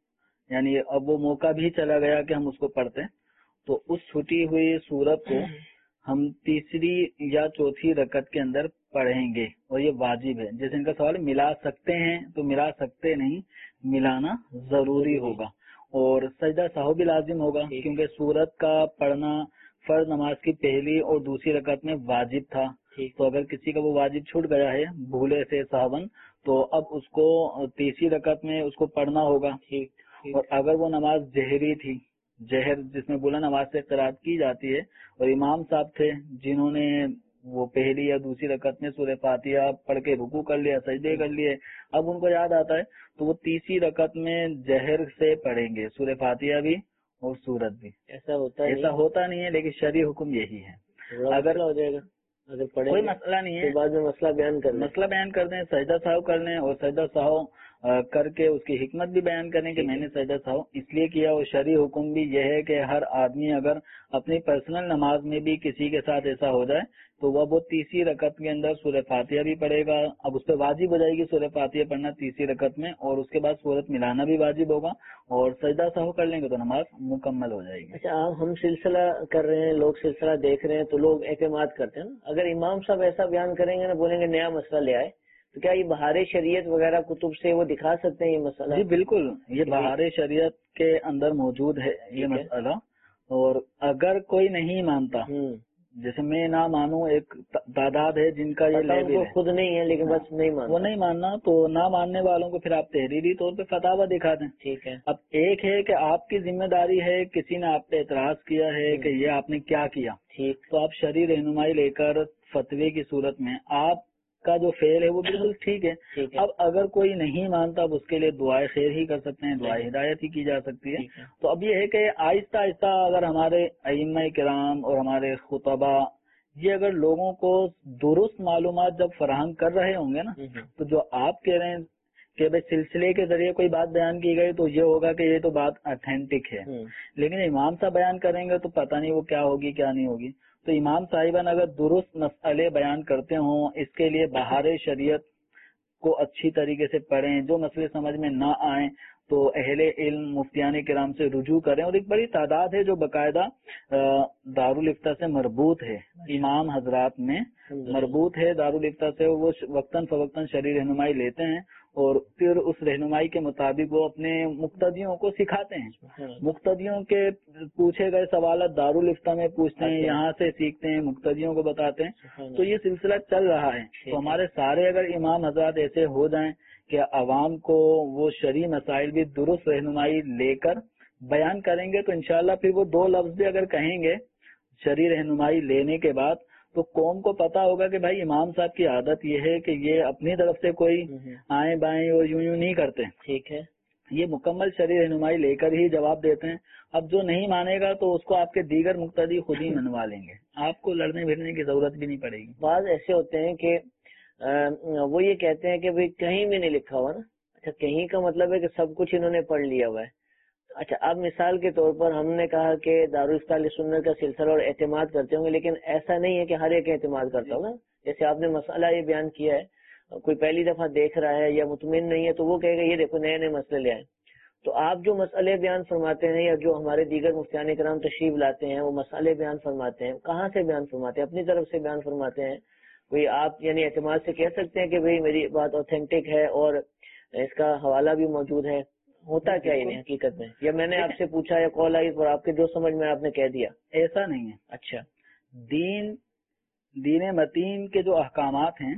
یعنی اب وہ موقع بھی چلا گیا کہ ہم اس کو پڑھتے، تو اس چھٹی ہوئی سورت کو ہم تیسری یا چوتھی رکعت کے اندر پڑھیں گے، اور یہ واجب ہے۔ جیسے ان کا سوال ملا سکتے ہیں تو ملا سکتے نہیں، ملانا ضروری ہوگا، اور سجدہ سہو بھی لازم ہوگا کیونکہ سورت کا پڑھنا فرض نماز کی پہلی اور دوسری رکعت میں واجب تھا۔ تو اگر کسی کا وہ واجب چھوٹ گیا ہے بھولے سے سہون، تو اب اس کو تیسری رکعت میں اس کو پڑھنا ہوگا۔ اور اگر وہ نماز جہری تھی، جہر جس میں بلند آواز سے قرات کی جاتی ہے، اور امام صاحب تھے جنہوں نے وہ پہلی یا دوسری رکعت میں سورہ فاتحہ پڑھ کے رکوع کر لیا، سجدے کر لیے، اب ان کو یاد آتا ہے تو وہ تیسری رکعت میں جہر سے پڑھیں گے سورہ فاتحہ بھی اور سورت بھی۔ ایسا ہوتا نہیں ہے، لیکن شرعی حکم یہی ہے۔ اگر ہو جائے گا، اگر پڑھیں کوئی مسئلہ نہیں ہے، بعد میں مسئلہ بیان کر دیں، سجدہ سہو کر لیں، اور سجدہ سہو کر کے اس کی حکمت بھی بیان کریں کہ میں نے سجدہ سہو اس لیے کیا۔ اور شرعی حکم بھی یہ ہے کہ ہر آدمی اگر اپنی پرسنل نماز میں بھی کسی کے ساتھ ایسا ہو جائے تو وہ تیسری رکعت کے اندر سورہ فاتحہ بھی پڑھے گا، اب اس پہ واجب ہو جائے گی سورہ فاتحہ پڑھنا تیسری رکعت میں، اور اس کے بعد سورت ملانا بھی واجب ہوگا، اور سجدہ سہو کر لیں گے تو نماز مکمل ہو جائے گی۔ اچھا، ہم سلسلہ کر رہے ہیں، لوگ سلسلہ دیکھ رہے ہیں تو لوگ اعتماد کرتے ہیں نا، اگر امام صاحب ایسا بیان کریں گے نا، بولیں گے نیا مسئلہ لے آئے، تو کیا یہ بہار شریعت وغیرہ کتب سے وہ دکھا سکتے ہیں یہ مسئلہ؟ جی بالکل، یہ بہار شریعت کے اندر موجود ہے یہ مسئلہ، اور اگر کوئی نہیں مانتا، جیسے میں نہ مانوں، ایک تعداد ہے جن کا یہ لیبل ہے، خود نہیں ہے لیکن بس نہیں مانتا، وہ نہیں ماننا، تو نہ ماننے والوں کو پھر آپ تحریری طور پہ فتاوی دکھا دیں۔ ٹھیک ہے، اب ایک ہے کہ آپ کی ذمہ داری ہے، کسی نے آپ پہ اعتراض کیا ہے کہ یہ آپ نے کیا کیا، ٹھیک، تو آپ شرعی رہنمائی لے کر فتوی کی صورت میں آپ کا جو فعل ہے وہ بالکل ٹھیک ہے۔ اب اگر کوئی نہیں مانتا، اب اس کے لیے دعائے خیر ہی کر سکتے ہیں، دعائے ہدایت ہی کی جا سکتی ہے۔ تو اب یہ ہے کہ آہستہ آہستہ اگر ہمارے ائمہ کرام اور ہمارے خطبہ یہ اگر لوگوں کو درست معلومات جب فراہم کر رہے ہوں گے نا، تو جو آپ کہہ رہے ہیں کہ بھائی سلسلے کے ذریعے کوئی بات بیان کی گئی تو یہ ہوگا کہ یہ تو بات اتھینٹک ہے، لیکن امام صاحب بیان کریں گے تو پتہ نہیں وہ کیا ہوگی کیا نہیں ہوگی۔ تو امام صاحبان اگر درست مسئلے بیان کرتے ہوں، اس کے لیے بہار شریعت کو اچھی طریقے سے پڑھیں، جو مسئلے سمجھ میں نہ آئیں تو اہل علم مفتیان کرام سے رجوع کریں، اور ایک بڑی تعداد ہے جو باقاعدہ دارالافتاء سے مربوط ہے، امام حضرات میں مربوط ہے دارالافتاء سے، وہ وقتاً فوقتاً شرعی رہنمائی لیتے ہیں، اور پھر اس رہنمائی کے مطابق وہ اپنے مقتدیوں کو سکھاتے ہیں. مقتدیوں کے پوچھے گئے سوالات دارالفتہ میں پوچھتے ہیں, یہاں سے سیکھتے ہیں, مقتدیوں کو بتاتے ہیں. تو یہ سلسلہ چل رہا ہے. تو ہمارے سارے اگر امام حضرات ایسے ہو جائیں کہ عوام کو وہ شرعی مسائل بھی درست رہنمائی لے کر بیان کریں گے, تو انشاءاللہ پھر وہ 2 لفظ بھی اگر کہیں گے شرعی رہنمائی لینے کے بعد, تو قوم کو پتا ہوگا کہ بھائی امام صاحب کی عادت یہ ہے کہ یہ اپنی طرف سے کوئی آئیں بائیں اور یوں نہیں کرتے. ٹھیک ہے, یہ مکمل شرعی رہنمائی لے کر ہی جواب دیتے ہیں. اب جو نہیں مانے گا تو اس کو آپ کے دیگر مقتدی خود ہی منوا لیں گے, آپ کو لڑنے بھیڑنے کی ضرورت بھی نہیں پڑے گی. بعض ایسے ہوتے ہیں کہ وہ یہ کہتے ہیں کہ بھائی کہیں بھی نہیں لکھا ہوا نا. اچھا, کہیں کا مطلب ہے کہ سب کچھ انہوں نے پڑھ لیا ہوا ہے. اچھا, اب مثال کے طور پر ہم نے کہا کہ دارالفتہ سنت کا سلسلہ اور اعتماد کرتے ہوں گے, لیکن ایسا نہیں ہے کہ ہر ایک اعتماد کرتا ہوں نا. جیسے آپ نے مسئلہ یہ بیان کیا ہے, کوئی پہلی دفعہ دیکھ رہا ہے یا مطمئن نہیں ہے تو وہ کہے گا یہ دیکھو نئے نئے مسئلے لے آئے. تو آپ جو مسئلے بیان فرماتے ہیں یا جو ہمارے دیگر مفتیان کرام تشریف لاتے ہیں وہ مسئلے بیان فرماتے ہیں, کہاں سے بیان فرماتے ہیں؟ اپنی طرف سے بیان فرماتے ہیں. کوئی آپ یعنی اعتماد سے کہہ سکتے ہیں کہ بھئی میری بات اوتھینٹک ہے اور اس کا حوالہ بھی موجود ہے؟ ہوتا کیا یعنی حقیقت میں, یا میں نے آپ سے پوچھا یا کال آئی اور آپ کے جو سمجھ میں آپ نے کہہ دیا؟ ایسا نہیں ہے. اچھا, دین متین کے جو احکامات ہیں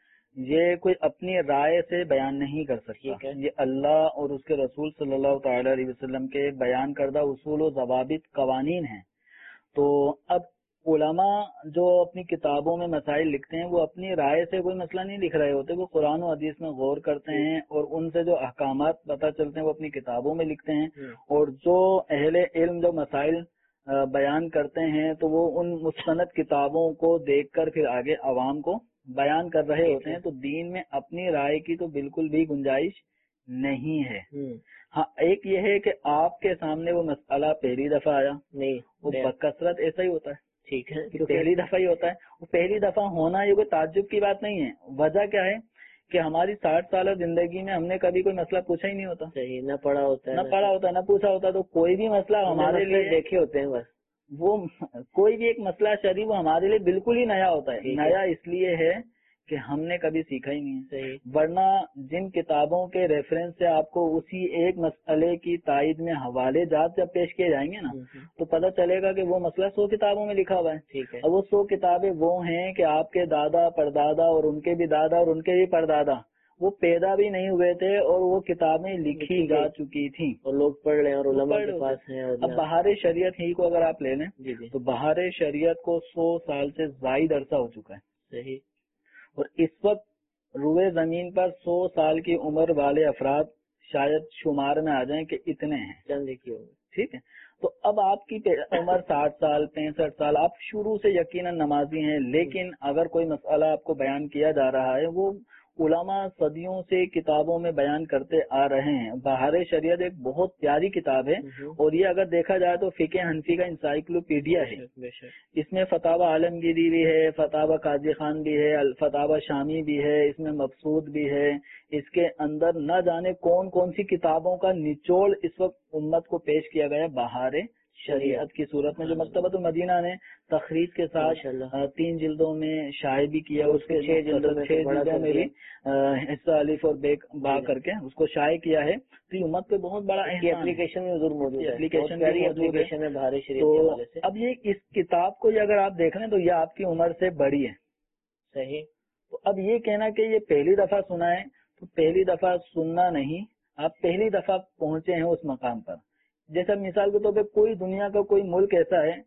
یہ کوئی اپنی رائے سے بیان نہیں کر سکتا. یہ اللہ اور اس کے رسول صلی اللہ تعالی علیہ وسلم کے بیان کردہ اصول و ضوابط قوانین ہیں. تو اب علماء جو اپنی کتابوں میں مسائل لکھتے ہیں وہ اپنی رائے سے کوئی مسئلہ نہیں لکھ رہے ہوتے, وہ قرآن و حدیث میں غور کرتے ہیں اور ان سے جو احکامات پتہ چلتے ہیں وہ اپنی کتابوں میں لکھتے ہیں. اور جو اہل علم جو مسائل بیان کرتے ہیں تو وہ ان مستند کتابوں کو دیکھ کر پھر آگے عوام کو بیان کر رہے ہوتے ہیں. تو دین میں اپنی رائے کی تو بالکل بھی گنجائش نہیں ہے. ہاں, ایک یہ ہے کہ آپ کے سامنے وہ مسئلہ پہلی دفعہ آیا نہیں, وہ بکثرت ایسا ہی ہوتا ہے. ٹھیک ہے, تو پہلی دفعہ ہی ہوتا ہے. وہ پہلی دفعہ ہونا یہ کوئی تعجب کی بات نہیں ہے. وجہ کیا ہے کہ ہماری 60 سالہ زندگی میں ہم نے کبھی کوئی مسئلہ پوچھا ہی نہیں ہوتا. صحیح, نہ پڑھا ہوتا ہے, نہ پوچھا ہوتا. تو کوئی بھی مسئلہ ہمارے لیے دیکھے ہوتے ہیں بس. وہ کوئی بھی ایک مسئلہ شرعی وہ ہمارے لیے بالکل ہی نیا ہوتا ہے. نیا اس لیے ہے کہ ہم نے کبھی سیکھا ہی نہیں ہے. ورنہ جن کتابوں کے ریفرنس سے آپ کو اسی ایک مسئلے کی تائید میں حوالے جات جب پیش کیے جائیں گے نا تو پتہ چلے گا کہ وہ مسئلہ 100 کتابوں میں لکھا ہوا ہے. اور وہ 100 کتابیں وہ ہیں کہ آپ کے دادا پردادا اور ان کے بھی دادا اور ان کے بھی پردادا وہ پیدا بھی نہیں ہوئے تھے اور وہ کتابیں لکھی جا چکی تھیں اور لوگ پڑھ رہے ہیں اور علماء کے پاس ہیں. اب بہار شریعت ہی کو اگر آپ لے لیں تو بہار شریعت کو 100 سال سے زائد عرصہ ہو چکا ہے. صحیح. اور اس وقت روئے زمین پر 100 سال کی عمر والے افراد شاید شمار میں آ جائیں کہ اتنے ہیں. چند کی عمر. ٹھیک ہے, تو اب آپ کی عمر 60 سال 65 سال, آپ شروع سے یقیناً نمازی ہیں, لیکن اگر کوئی مسئلہ آپ کو بیان کیا جا رہا ہے وہ علماء صدیوں سے کتابوں میں بیان کرتے آ رہے ہیں. بہار شریعت ایک بہت پیاری کتاب ہے اور یہ اگر دیکھا جائے تو فقہ حنفی کا انسائکلوپیڈیا ہے. اس میں فتاوی عالمگیری بھی ہے, فتاوی قاضی خان بھی ہے, الفتاوی شامی بھی ہے, اس میں مبسوط بھی ہے. اس کے اندر نہ جانے کون کون سی کتابوں کا نچوڑ اس وقت امت کو پیش کیا گیا بہار شریعت کی صورت میں, جو مکتبۃ المدینہ نے تخریج کے ساتھ 3 جلدوں میں شائع بھی کیا. اس کے 6 جلدوں میں بھی حصہ الف اور با کر کے اس کو شائع کیا ہے. تو یہ امت پہ بہت بڑا اپلیکیشن میں ضرور موجود ہے. اپلیکیشن ہے بہار شریعت. تو اب یہ اس کتاب کو اگر آپ دیکھ لیں تو یہ آپ کی عمر سے بڑی ہے. صحیح. تو اب یہ کہنا کہ یہ پہلی دفعہ سنا ہے تو پہلی دفعہ سننا نہیں, آپ پہلی دفعہ پہنچے ہیں اس مقام پر. جیسا مثال کے طور پہ کوئی دنیا کا کوئی ملک ایسا ہے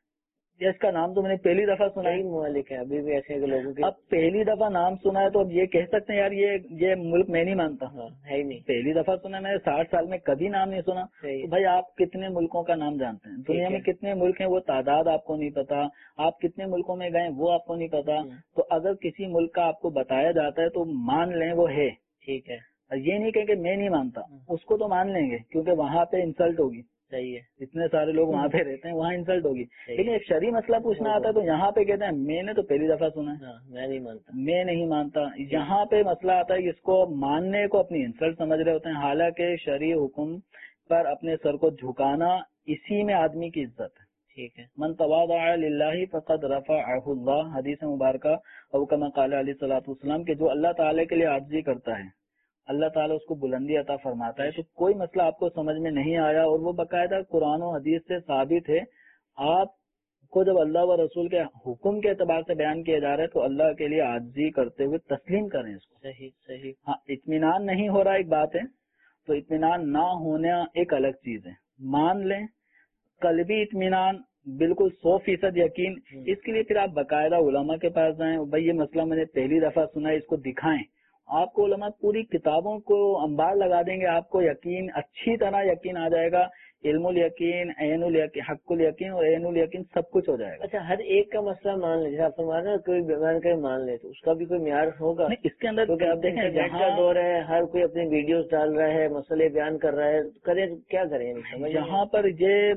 جس کا نام تو میں نے پہلی دفعہ سنا ہے, ممالک ہے ابھی بھی ایسے لوگوں کے. اب پہلی دفعہ نام سنا ہے تو اب یہ کہہ سکتے ہیں یار یہ ملک میں نہیں مانتا. ہے ہی نہیں. پہلی دفعہ سنا, میں نے 60 سال میں کبھی نام نہیں سنا. تو بھائی آپ کتنے ملکوں کا نام جانتے ہیں؟ دنیا میں کتنے ملک ہیں وہ تعداد آپ کو نہیں پتا. آپ کتنے ملکوں میں گئے وہ آپ کو نہیں پتا. تو اگر کسی ملک کا آپ کو بتایا جاتا ہے تو مان لیں وہ ہے. ٹھیک ہے. یہ نہیں کہ میں نہیں مانتا, اس کو تو مان لیں گے کیونکہ وہاں پہ انسلٹ ہوگی. صحیح ہے. اتنے سارے لوگ وہاں پہ رہتے ہیں, وہاں انسلٹ ہوگی. لیکن ایک شرعی مسئلہ پوچھنا آتا ہے تو یہاں پہ کہتے ہیں میں نے تو پہلی دفعہ سنا ہے, میں نہیں مانتا. یہاں پہ مسئلہ آتا ہے اس کو ماننے کو اپنی انسلٹ سمجھ رہے ہوتے ہیں, حالانکہ شرعی حکم پر اپنے سر کو جھکانا اسی میں آدمی کی عزت ہے. ٹھیک ہے. من تواضع للہ فقد رفعہ اللہ, حدیث مبارکہ. اور کما قال علیہ الصلوۃ والسلام کہ جو اللہ تعالی کے لیے عاجزی کرتا ہے اللہ تعالیٰ اس کو بلندی عطا فرماتا ہے. تو کوئی مسئلہ آپ کو سمجھ میں نہیں آیا اور وہ باقاعدہ قرآن و حدیث سے ثابت ہے، آپ کو جب اللہ و رسول کے حکم کے اعتبار سے بیان کیا جا رہا ہے تو اللہ کے لیے عاجزی کرتے ہوئے تسلیم کریں اس کو. صحیح. ہاں، اطمینان نہیں ہو رہا ایک بات ہے، تو اطمینان نہ ہونا ایک الگ چیز ہے. مان لیں قلبی اطمینان، بالکل 100% یقین، اس کے لیے پھر آپ باقاعدہ علماء کے پاس جائیں. بھائی یہ مسئلہ میں نے پہلی دفعہ سنا ہے، اس کو دکھائیں. آپ کو علماء پوری کتابوں کو انبار لگا دیں گے، آپ کو یقین اچھی طرح یقین آ جائے گا. علم الیقین، عین الیقین، حق الیقین اور عین الیقین سب کچھ ہو جائے گا. اچھا، ہر ایک کا مسئلہ مان لیں، جیسے آپ فرما رہے ہیں کوئی بیان کرے مان لے، تو اس کا بھی کوئی معیار ہوگا؟ نہیں، اس کے اندر کیونکہ آپ دیکھیں انٹرنیٹ کا دور ہے، ہر کوئی اپنی ویڈیوز ڈال رہا ہے، مسئلے بیان کر رہا ہے، کرے کیا کریں؟ یہاں پر یہ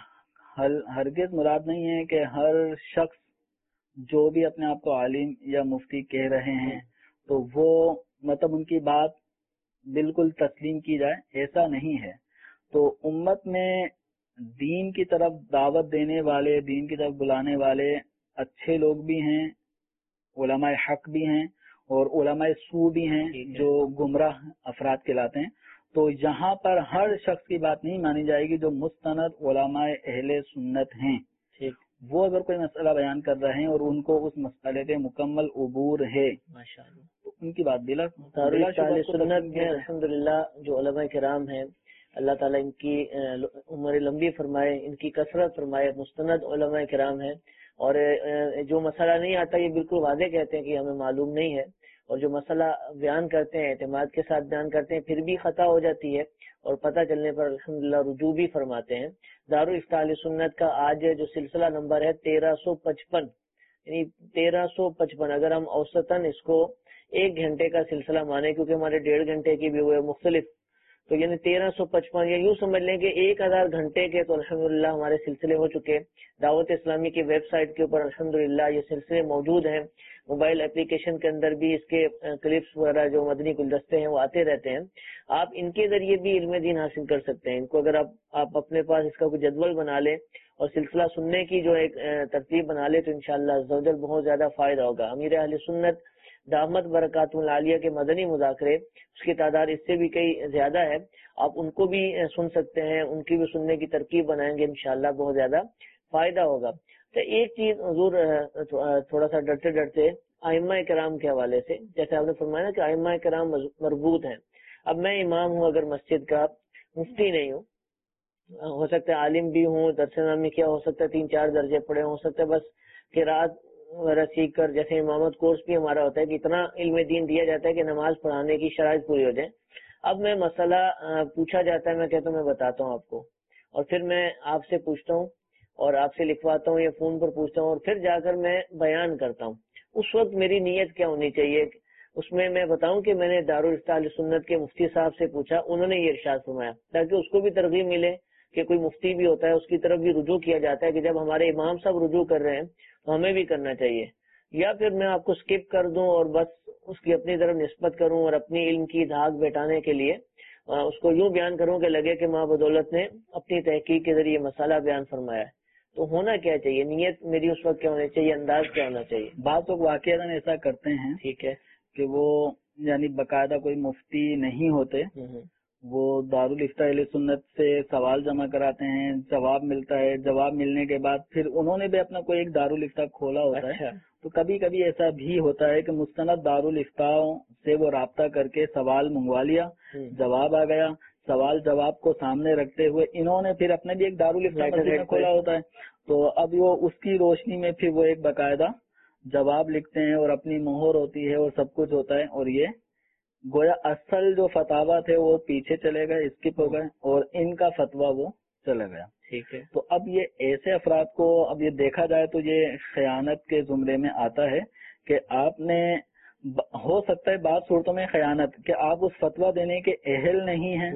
ہرگز مراد نہیں ہے کہ ہر شخص جو بھی اپنے آپ کو عالم یا مفتی کہہ رہے ہیں تو وہ مطلب ان کی بات بالکل تسلیم کی جائے، ایسا نہیں ہے. تو امت میں دین کی طرف دعوت دینے والے، دین کی طرف بلانے والے اچھے لوگ بھی ہیں، علماء حق بھی ہیں اور علماء سو بھی ہیں جو گمراہ افراد کہلاتے ہیں. تو یہاں پر ہر شخص کی بات نہیں مانی جائے گی. جو مستند علماء اہل سنت ہیں وہ اگر کوئی مسئلہ بیان کر رہے ہیں اور ان کو اس مسئلے کے مکمل عبور ہے تو ان کی بات سنت میں الحمدللہ جو علماء کرام ہیں، اللہ تعالیٰ ان کی عمر لمبی فرمائے، ان کی کثرت فرمائے، مستند علماء کرام ہیں. اور جو مسئلہ نہیں آتا یہ بالکل واضح کہتے ہیں کہ ہمیں معلوم نہیں ہے، اور جو مسئلہ بیان کرتے ہیں اعتماد کے ساتھ بیان کرتے ہیں، پھر بھی خطا ہو جاتی ہے اور پتہ چلنے پر الحمدللہ رجوع بھی فرماتے ہیں. دارالافتاء اہل سنت کا آج جو سلسلہ نمبر ہے 1355، یعنی 1355. اگر ہم اوسطاً اس کو 1 گھنٹے کا سلسلہ مانے، کیونکہ ہمارے 1.5 گھنٹے کی بھی ہوئے مختلف، تو یعنی 1355 یا یوں سمجھ لیں کہ 1000 گھنٹے کے تو الحمدللہ ہمارے سلسلے ہو چکے. دعوت اسلامی کی ویب سائٹ کے اوپر الحمدللہ یہ سلسلے موجود ہیں. موبائل اپلیکیشن کے اندر بھی اس کے کلپس وغیرہ جو مدنی گلدستے ہیں وہ آتے رہتے ہیں. آپ ان کے ذریعے بھی علم دین حاصل کر سکتے ہیں. ان کو اگر آپ اپنے پاس اس کا کوئی جدول بنا لیں اور سلسلہ سننے کی جو ایک ترتیب بنا لیں تو انشاءاللہ عزوجل بہت زیادہ فائدہ ہوگا. امیر اہل سنت دامت برکات العالیہ کے مدنی مذاکرے، اس کی تعداد اس سے بھی کئی زیادہ ہے، آپ ان کو بھی سن سکتے ہیں، ان کی بھی سننے کی ترکیب بنائیں گے انشاءاللہ بہت زیادہ فائدہ ہوگا. تو ایک چیز حضور تھوڑا سا ڈرتے ڈرتے ائمہ کرام کے حوالے سے، جیسے آپ نے فرمایا نا کہ ائمہ کرام مربوط ہیں. اب میں امام ہوں اگر مسجد کا، مفتی نہیں ہوں، ہو سکتا ہے عالم بھی ہوں، درس نامی کیا ہو سکتا ہے 3-4 درجے پڑھے، ہو سکتا ہے بس قرات وغیرہ سیکھ کر، جیسے امامت کورس بھی ہمارا ہوتا ہے کہ اتنا علم دین دیا جاتا ہے کہ نماز پڑھانے کی شرائط پوری ہو جائے. اب میں مسئلہ پوچھا جاتا ہے، میں کہتا ہوں میں بتاتا ہوں آپ کو، اور پھر میں آپ سے پوچھتا ہوں اور آپ سے لکھواتا ہوں یا فون پر پوچھتا ہوں اور پھر جا کر میں بیان کرتا ہوں. اس وقت میری نیت کیا ہونی چاہیے؟ اس میں بتاؤں کہ میں نے دارالافتاء اہل سنت کے مفتی صاحب سے پوچھا، انہوں نے یہ ارشاد فرمایا، تاکہ اس کو بھی ترغیب ملے کہ کوئی مفتی بھی ہوتا ہے، اس کی طرف بھی رجوع کیا جاتا ہے کہ جب ہمارے امام صاحب رجوع کر رہے ہیں تو ہمیں بھی کرنا چاہیے. یا پھر میں آپ کو سکپ کر دوں اور بس اس کی اپنی طرف نسبت کروں اور اپنی علم کی دھاگ بیٹھانے کے لیے اس کو یوں بیان کروں کہ لگے کہ ماں بدولت نے اپنی تحقیق کے ذریعے مسئلہ بیان فرمایا ہے. تو ہونا کیا چاہیے؟ نیت میری اس وقت کیا ہونی چاہیے؟ انداز کیا ہونا چاہیے؟ بعض لوگ واقعہ ایسا کرتے ہیں، ٹھیک ہے، کہ وہ یعنی باقاعدہ کوئی مفتی نہیں ہوتے، وہ دارالافتاء اہل سنت سے سوال جمع کراتے ہیں، جواب ملتا ہے، جواب ملنے کے بعد پھر انہوں نے بھی اپنا کوئی ایک دارالافتاء کھولا ہوتا ہے. تو کبھی کبھی ایسا بھی ہوتا ہے کہ مستند دارالافتاء سے وہ رابطہ کر کے سوال منگوا لیا، جواب آ گیا، سوال جواب کو سامنے رکھتے ہوئے انہوں نے پھر اپنے بھی ایک دارالافتاء مسجد میں کھولا ہوتا ہے. تو اب وہ اس کی روشنی میں پھر وہ ایک باقاعدہ جواب لکھتے ہیں اور اپنی مہر ہوتی ہے اور سب کچھ ہوتا ہے، اور یہ گویا اصل جو فتاوا تھے وہ پیچھے چلے گئے، اسکپ ہو گئے، اور ان کا فتوا وہ چلا گیا. ٹھیک ہے. تو اب یہ ایسے افراد کو اب یہ دیکھا جائے تو یہ خیانت کے زمرے میں آتا ہے کہ آپ نے، ہو سکتا ہے بعض صورتوں میں خیانت کہ آپ اس فتوا دینے کے اہل نہیں ہیں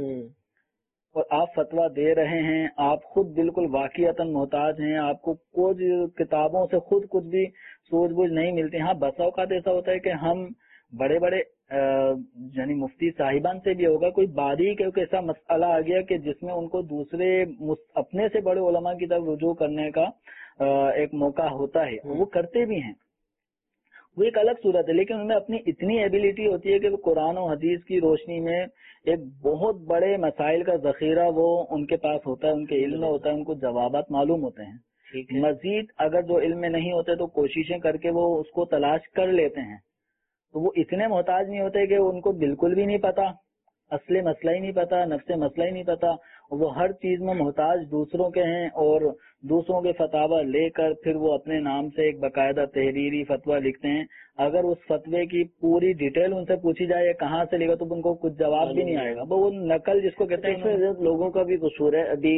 اور آپ فتوا دے رہے ہیں، آپ خود بالکل واقعتاً محتاج ہیں، آپ کو کچھ کتابوں سے خود کچھ بھی سوجھ بوجھ نہیں ملتی. ہاں بسا اوقات ایسا ہوتا ہے کہ ہم بڑے بڑے یعنی مفتی صاحبان سے بھی ہوگا کوئی باریک ایسا مسئلہ آ گیا کہ جس میں ان کو دوسرے اپنے سے بڑے علماء کی طرف رجوع کرنے کا ایک موقع ہوتا ہے، وہ کرتے بھی ہیں. وہ ایک الگ صورت ہے، لیکن انہیں اپنی اتنی ایبلٹی ہوتی ہے کہ وہ قرآن و حدیث کی روشنی میں ایک بہت بڑے مسائل کا ذخیرہ وہ ان کے پاس ہوتا ہے، ان کے علم میں ہوتا ہے، ان کو جوابات معلوم ہوتے ہیں۔ مزید اگر جو علم میں نہیں ہوتے تو کوششیں کر کے وہ اس کو تلاش کر لیتے ہیں، تو وہ اتنے محتاج نہیں ہوتے کہ ان کو بالکل بھی نہیں پتا، اصل مسئلہ ہی نہیں پتا، نفس مسئلہ ہی نہیں پتا، وہ ہر چیز میں محتاج دوسروں کے ہیں، اور دوسروں کے فتاوی لے کر پھر وہ اپنے نام سے ایک باقاعدہ تحریری فتویٰ لکھتے ہیں۔ اگر اس فتوے کی پوری ڈیٹیل ان سے پوچھی جائے کہاں سے لکھا تو ان کو کچھ جواب بھی نہیں آئے گا، وہ نقل جس کو کہتے ہیں۔ لوگوں کا بھی قصور ہے۔ ابھی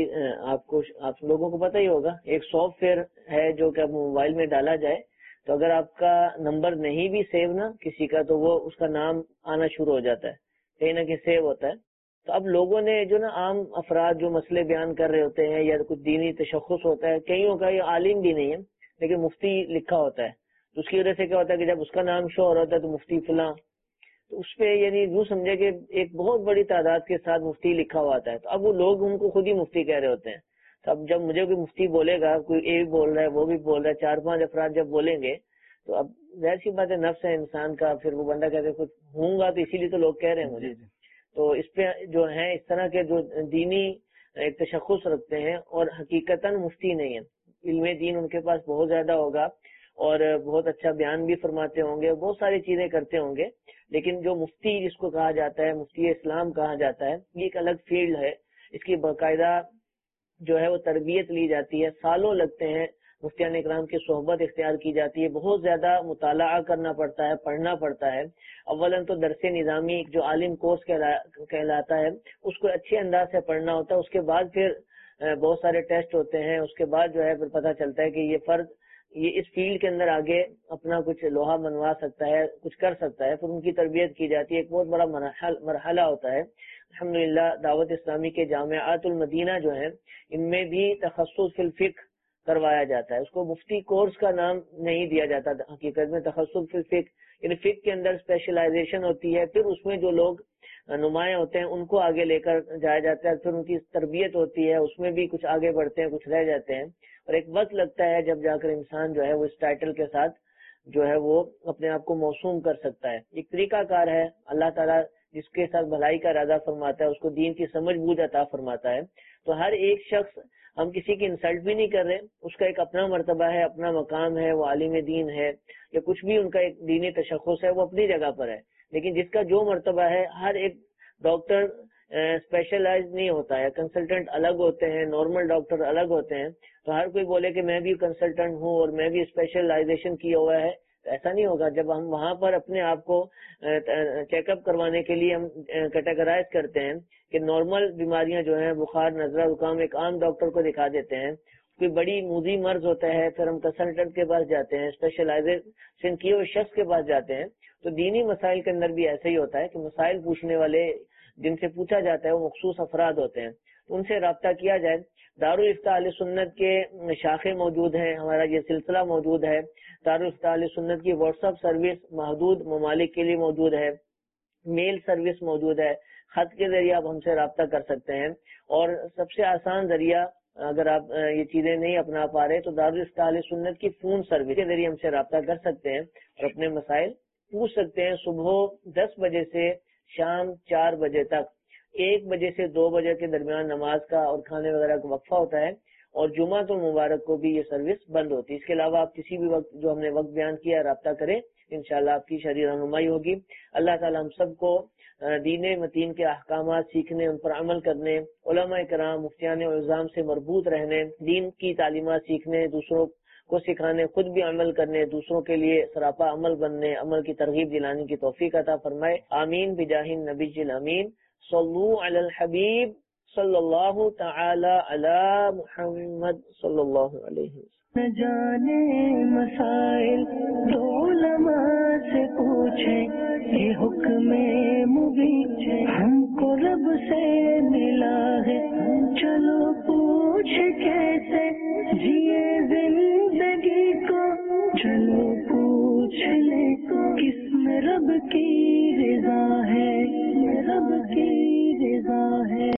آپ لوگوں کو پتہ ہی ہوگا، ایک سافٹ ویئر ہے جو کہ موبائل میں ڈالا جائے تو اگر آپ کا نمبر نہیں بھی سیو نا کسی کا، تو وہ اس کا نام آنا شروع ہو جاتا ہے، کہیں نہ کہیں سیو ہوتا ہے۔ تو اب لوگوں نے جو نا عام افراد جو مسئلے بیان کر رہے ہوتے ہیں یا کچھ دینی تشخص ہوتا ہے، کئیوں کا یہ عالم بھی نہیں ہے لیکن مفتی لکھا ہوتا ہے، تو اس کی وجہ سے کیا ہوتا ہے کہ جب اس کا نام شو ہو رہا ہوتا ہے تو مفتی فلاں، تو اس پہ یعنی یوں سمجھے کہ ایک بہت بڑی تعداد کے ساتھ مفتی لکھا ہوا آتا ہے، تو اب وہ لوگ ان کو خود ہی مفتی کہہ رہے ہوتے ہیں۔ تو اب جب مجھے کوئی مفتی بولے گا، کوئی اے بھی بول رہا ہے وہ بھی بول رہا ہے، 4-5 افراد جب بولیں گے تو اب ظاہر سی بات ہے، نفس ہے انسان کا، پھر وہ بندہ کہتے کچھ ہوں گا تو اسی لیے تو لوگ کہہ رہے ہیں مجھے۔ تو اس پہ جو ہیں اس طرح کے جو دینی ایک تشخص رکھتے ہیں اور حقیقتاً مفتی نہیں ہے، علم دین ان کے پاس بہت زیادہ ہوگا اور بہت اچھا بیان بھی فرماتے ہوں گے، بہت ساری چیزیں کرتے ہوں گے، لیکن جو مفتی جس کو کہا جاتا ہے، مفتی اسلام کہا جاتا ہے، یہ ایک الگ فیلڈ ہے، اس کی باقاعدہ جو ہے وہ تربیت لی جاتی ہے، سالوں لگتے ہیں، مفتیان اکرام کی صحبت اختیار کی جاتی ہے، بہت زیادہ مطالعہ کرنا پڑتا ہے، پڑھنا پڑتا ہے۔ اولاً تو درس نظامی جو عالم کورس کہلاتا ہے اس کو اچھے انداز سے پڑھنا ہوتا ہے، اس کے بعد پھر بہت سارے ٹیسٹ ہوتے ہیں، اس کے بعد جو ہے پھر پتہ چلتا ہے کہ یہ فرد یہ اس فیلڈ کے اندر آگے اپنا کچھ لوہا منوا سکتا ہے، کچھ کر سکتا ہے، پھر ان کی تربیت کی جاتی ہے، ایک بہت بڑا مرحلہ ہوتا ہے۔ الحمدللہ دعوت اسلامی کے جامعات المدینہ جو ہیں ان میں بھی تخصص فی الفقہ کروایا جاتا ہے، اس کو مفتی کورس کا نام نہیں دیا جاتا، حقیقت میں تخصص فی الفقہ یعنی فقہ کے اندر اسپیشلائزیشن ہوتی ہے، پھر اس میں جو لوگ نمایاں ہوتے ہیں ان کو آگے لے کر جایا جاتا ہے، پھر ان کی تربیت ہوتی ہے، اس میں بھی کچھ آگے بڑھتے ہیں، کچھ رہ جاتے ہیں، اور ایک وقت لگتا ہے جب جا کر انسان جو ہے وہ اس ٹائٹل کے ساتھ جو ہے وہ اپنے آپ کو موسوم کر سکتا ہے۔ ایک طریقہ کار ہے، اللہ تعالیٰ جس کے ساتھ بھلائی کا ارادہ فرماتا ہے اس کو دین کی سمجھ بوجھ عطا فرماتا ہے۔ تو ہر ایک شخص، ہم کسی کی انسلٹ بھی نہیں کر رہے، اس کا ایک اپنا مرتبہ ہے، اپنا مقام ہے، وہ عالم دین ہے یا کچھ بھی ان کا ایک دینی تشخص ہے، وہ اپنی جگہ پر ہے، لیکن جس کا جو مرتبہ ہے، ہر ایک ڈاکٹر اسپیشلائز نہیں ہوتا ہے، کنسلٹنٹ الگ ہوتے ہیں، نارمل ڈاکٹر الگ ہوتے ہیں، تو ہر کوئی بولے کہ میں بھی کنسلٹنٹ ہوں اور میں بھی اسپیشلائزیشن کیا ہوا ہے، ایسا نہیں ہوگا۔ جب ہم وہاں پر اپنے آپ کو چیک اپ کروانے کے لیے ہم کیٹیگرائز کرتے ہیں کہ نارمل بیماریاں جو ہیں بخار، نزلہ، زکام، ایک عام ڈاکٹر کو دکھا دیتے ہیں، کوئی بڑی موذی مرض ہوتا ہے پھر ہم کنسلٹنٹ کے پاس جاتے ہیں، اسپیشلائزیشن کیے ہوئے شخص کے پاس جاتے ہیں۔ تو دینی مسائل کے اندر بھی ایسا ہی ہوتا ہے کہ مسائل پوچھنے والے جن سے پوچھا جاتا ہے وہ مخصوص افراد ہوتے ہیں، ان سے رابطہ کیا جائے۔ دارالافتاء اہل سنت کے شاخیں موجود ہیں، ہمارا یہ سلسلہ موجود ہے، دارالافتاء اہل سنت کی واٹس ایپ سروس محدود ممالک کے لیے موجود ہے، میل سروس موجود ہے، خط کے ذریعے آپ ہم سے رابطہ کر سکتے ہیں، اور سب سے آسان ذریعہ اگر آپ یہ چیزیں نہیں اپنا پا رہے تو دارالافتاء اہل سنت کی فون سروس کے ذریعے ہم سے رابطہ کر سکتے ہیں اور اپنے مسائل پوچھ سکتے ہیں۔ صبح 10 بجے سے شام 4 بجے تک، 1 بجے سے 2 بجے کے درمیان نماز کا اور کھانے وغیرہ کا وقفہ ہوتا ہے، اور جمعہ تو مبارک کو بھی یہ سروس بند ہوتی ہے۔ اس کے علاوہ آپ کسی بھی وقت جو ہم نے وقت بیان کیا رابطہ کریں، انشاءاللہ آپ کی شرعی رہنمائی ہوگی۔ اللہ تعالی ہم سب کو دین متین کے احکامات سیکھنے، ان پر عمل کرنے، علماء کرام مفتیان و عظام سے مربوط رہنے، دین کی تعلیمات سیکھنے، دوسروں کو سکھانے، خود بھی عمل کرنے، دوسروں کے لیے سراپا عمل بننے، عمل کی ترغیب دلانے کی توفیق عطا فرمائے۔ آمین بجاہ النبی الامین۔ صلو علی الحبیب صلی اللہ تعالی علی محمد صلی اللہ علیہ وسلم۔ نہ جانے مسائل تو علماء سے پوچھیں، یہ حکم مبین ہم کو رب سے ملا ہے، چلو پوچھ کیسے جیے زندگی کو، چلو پوچھ لے کس میں رب کی رضا ہے، رب کی رضا ہے۔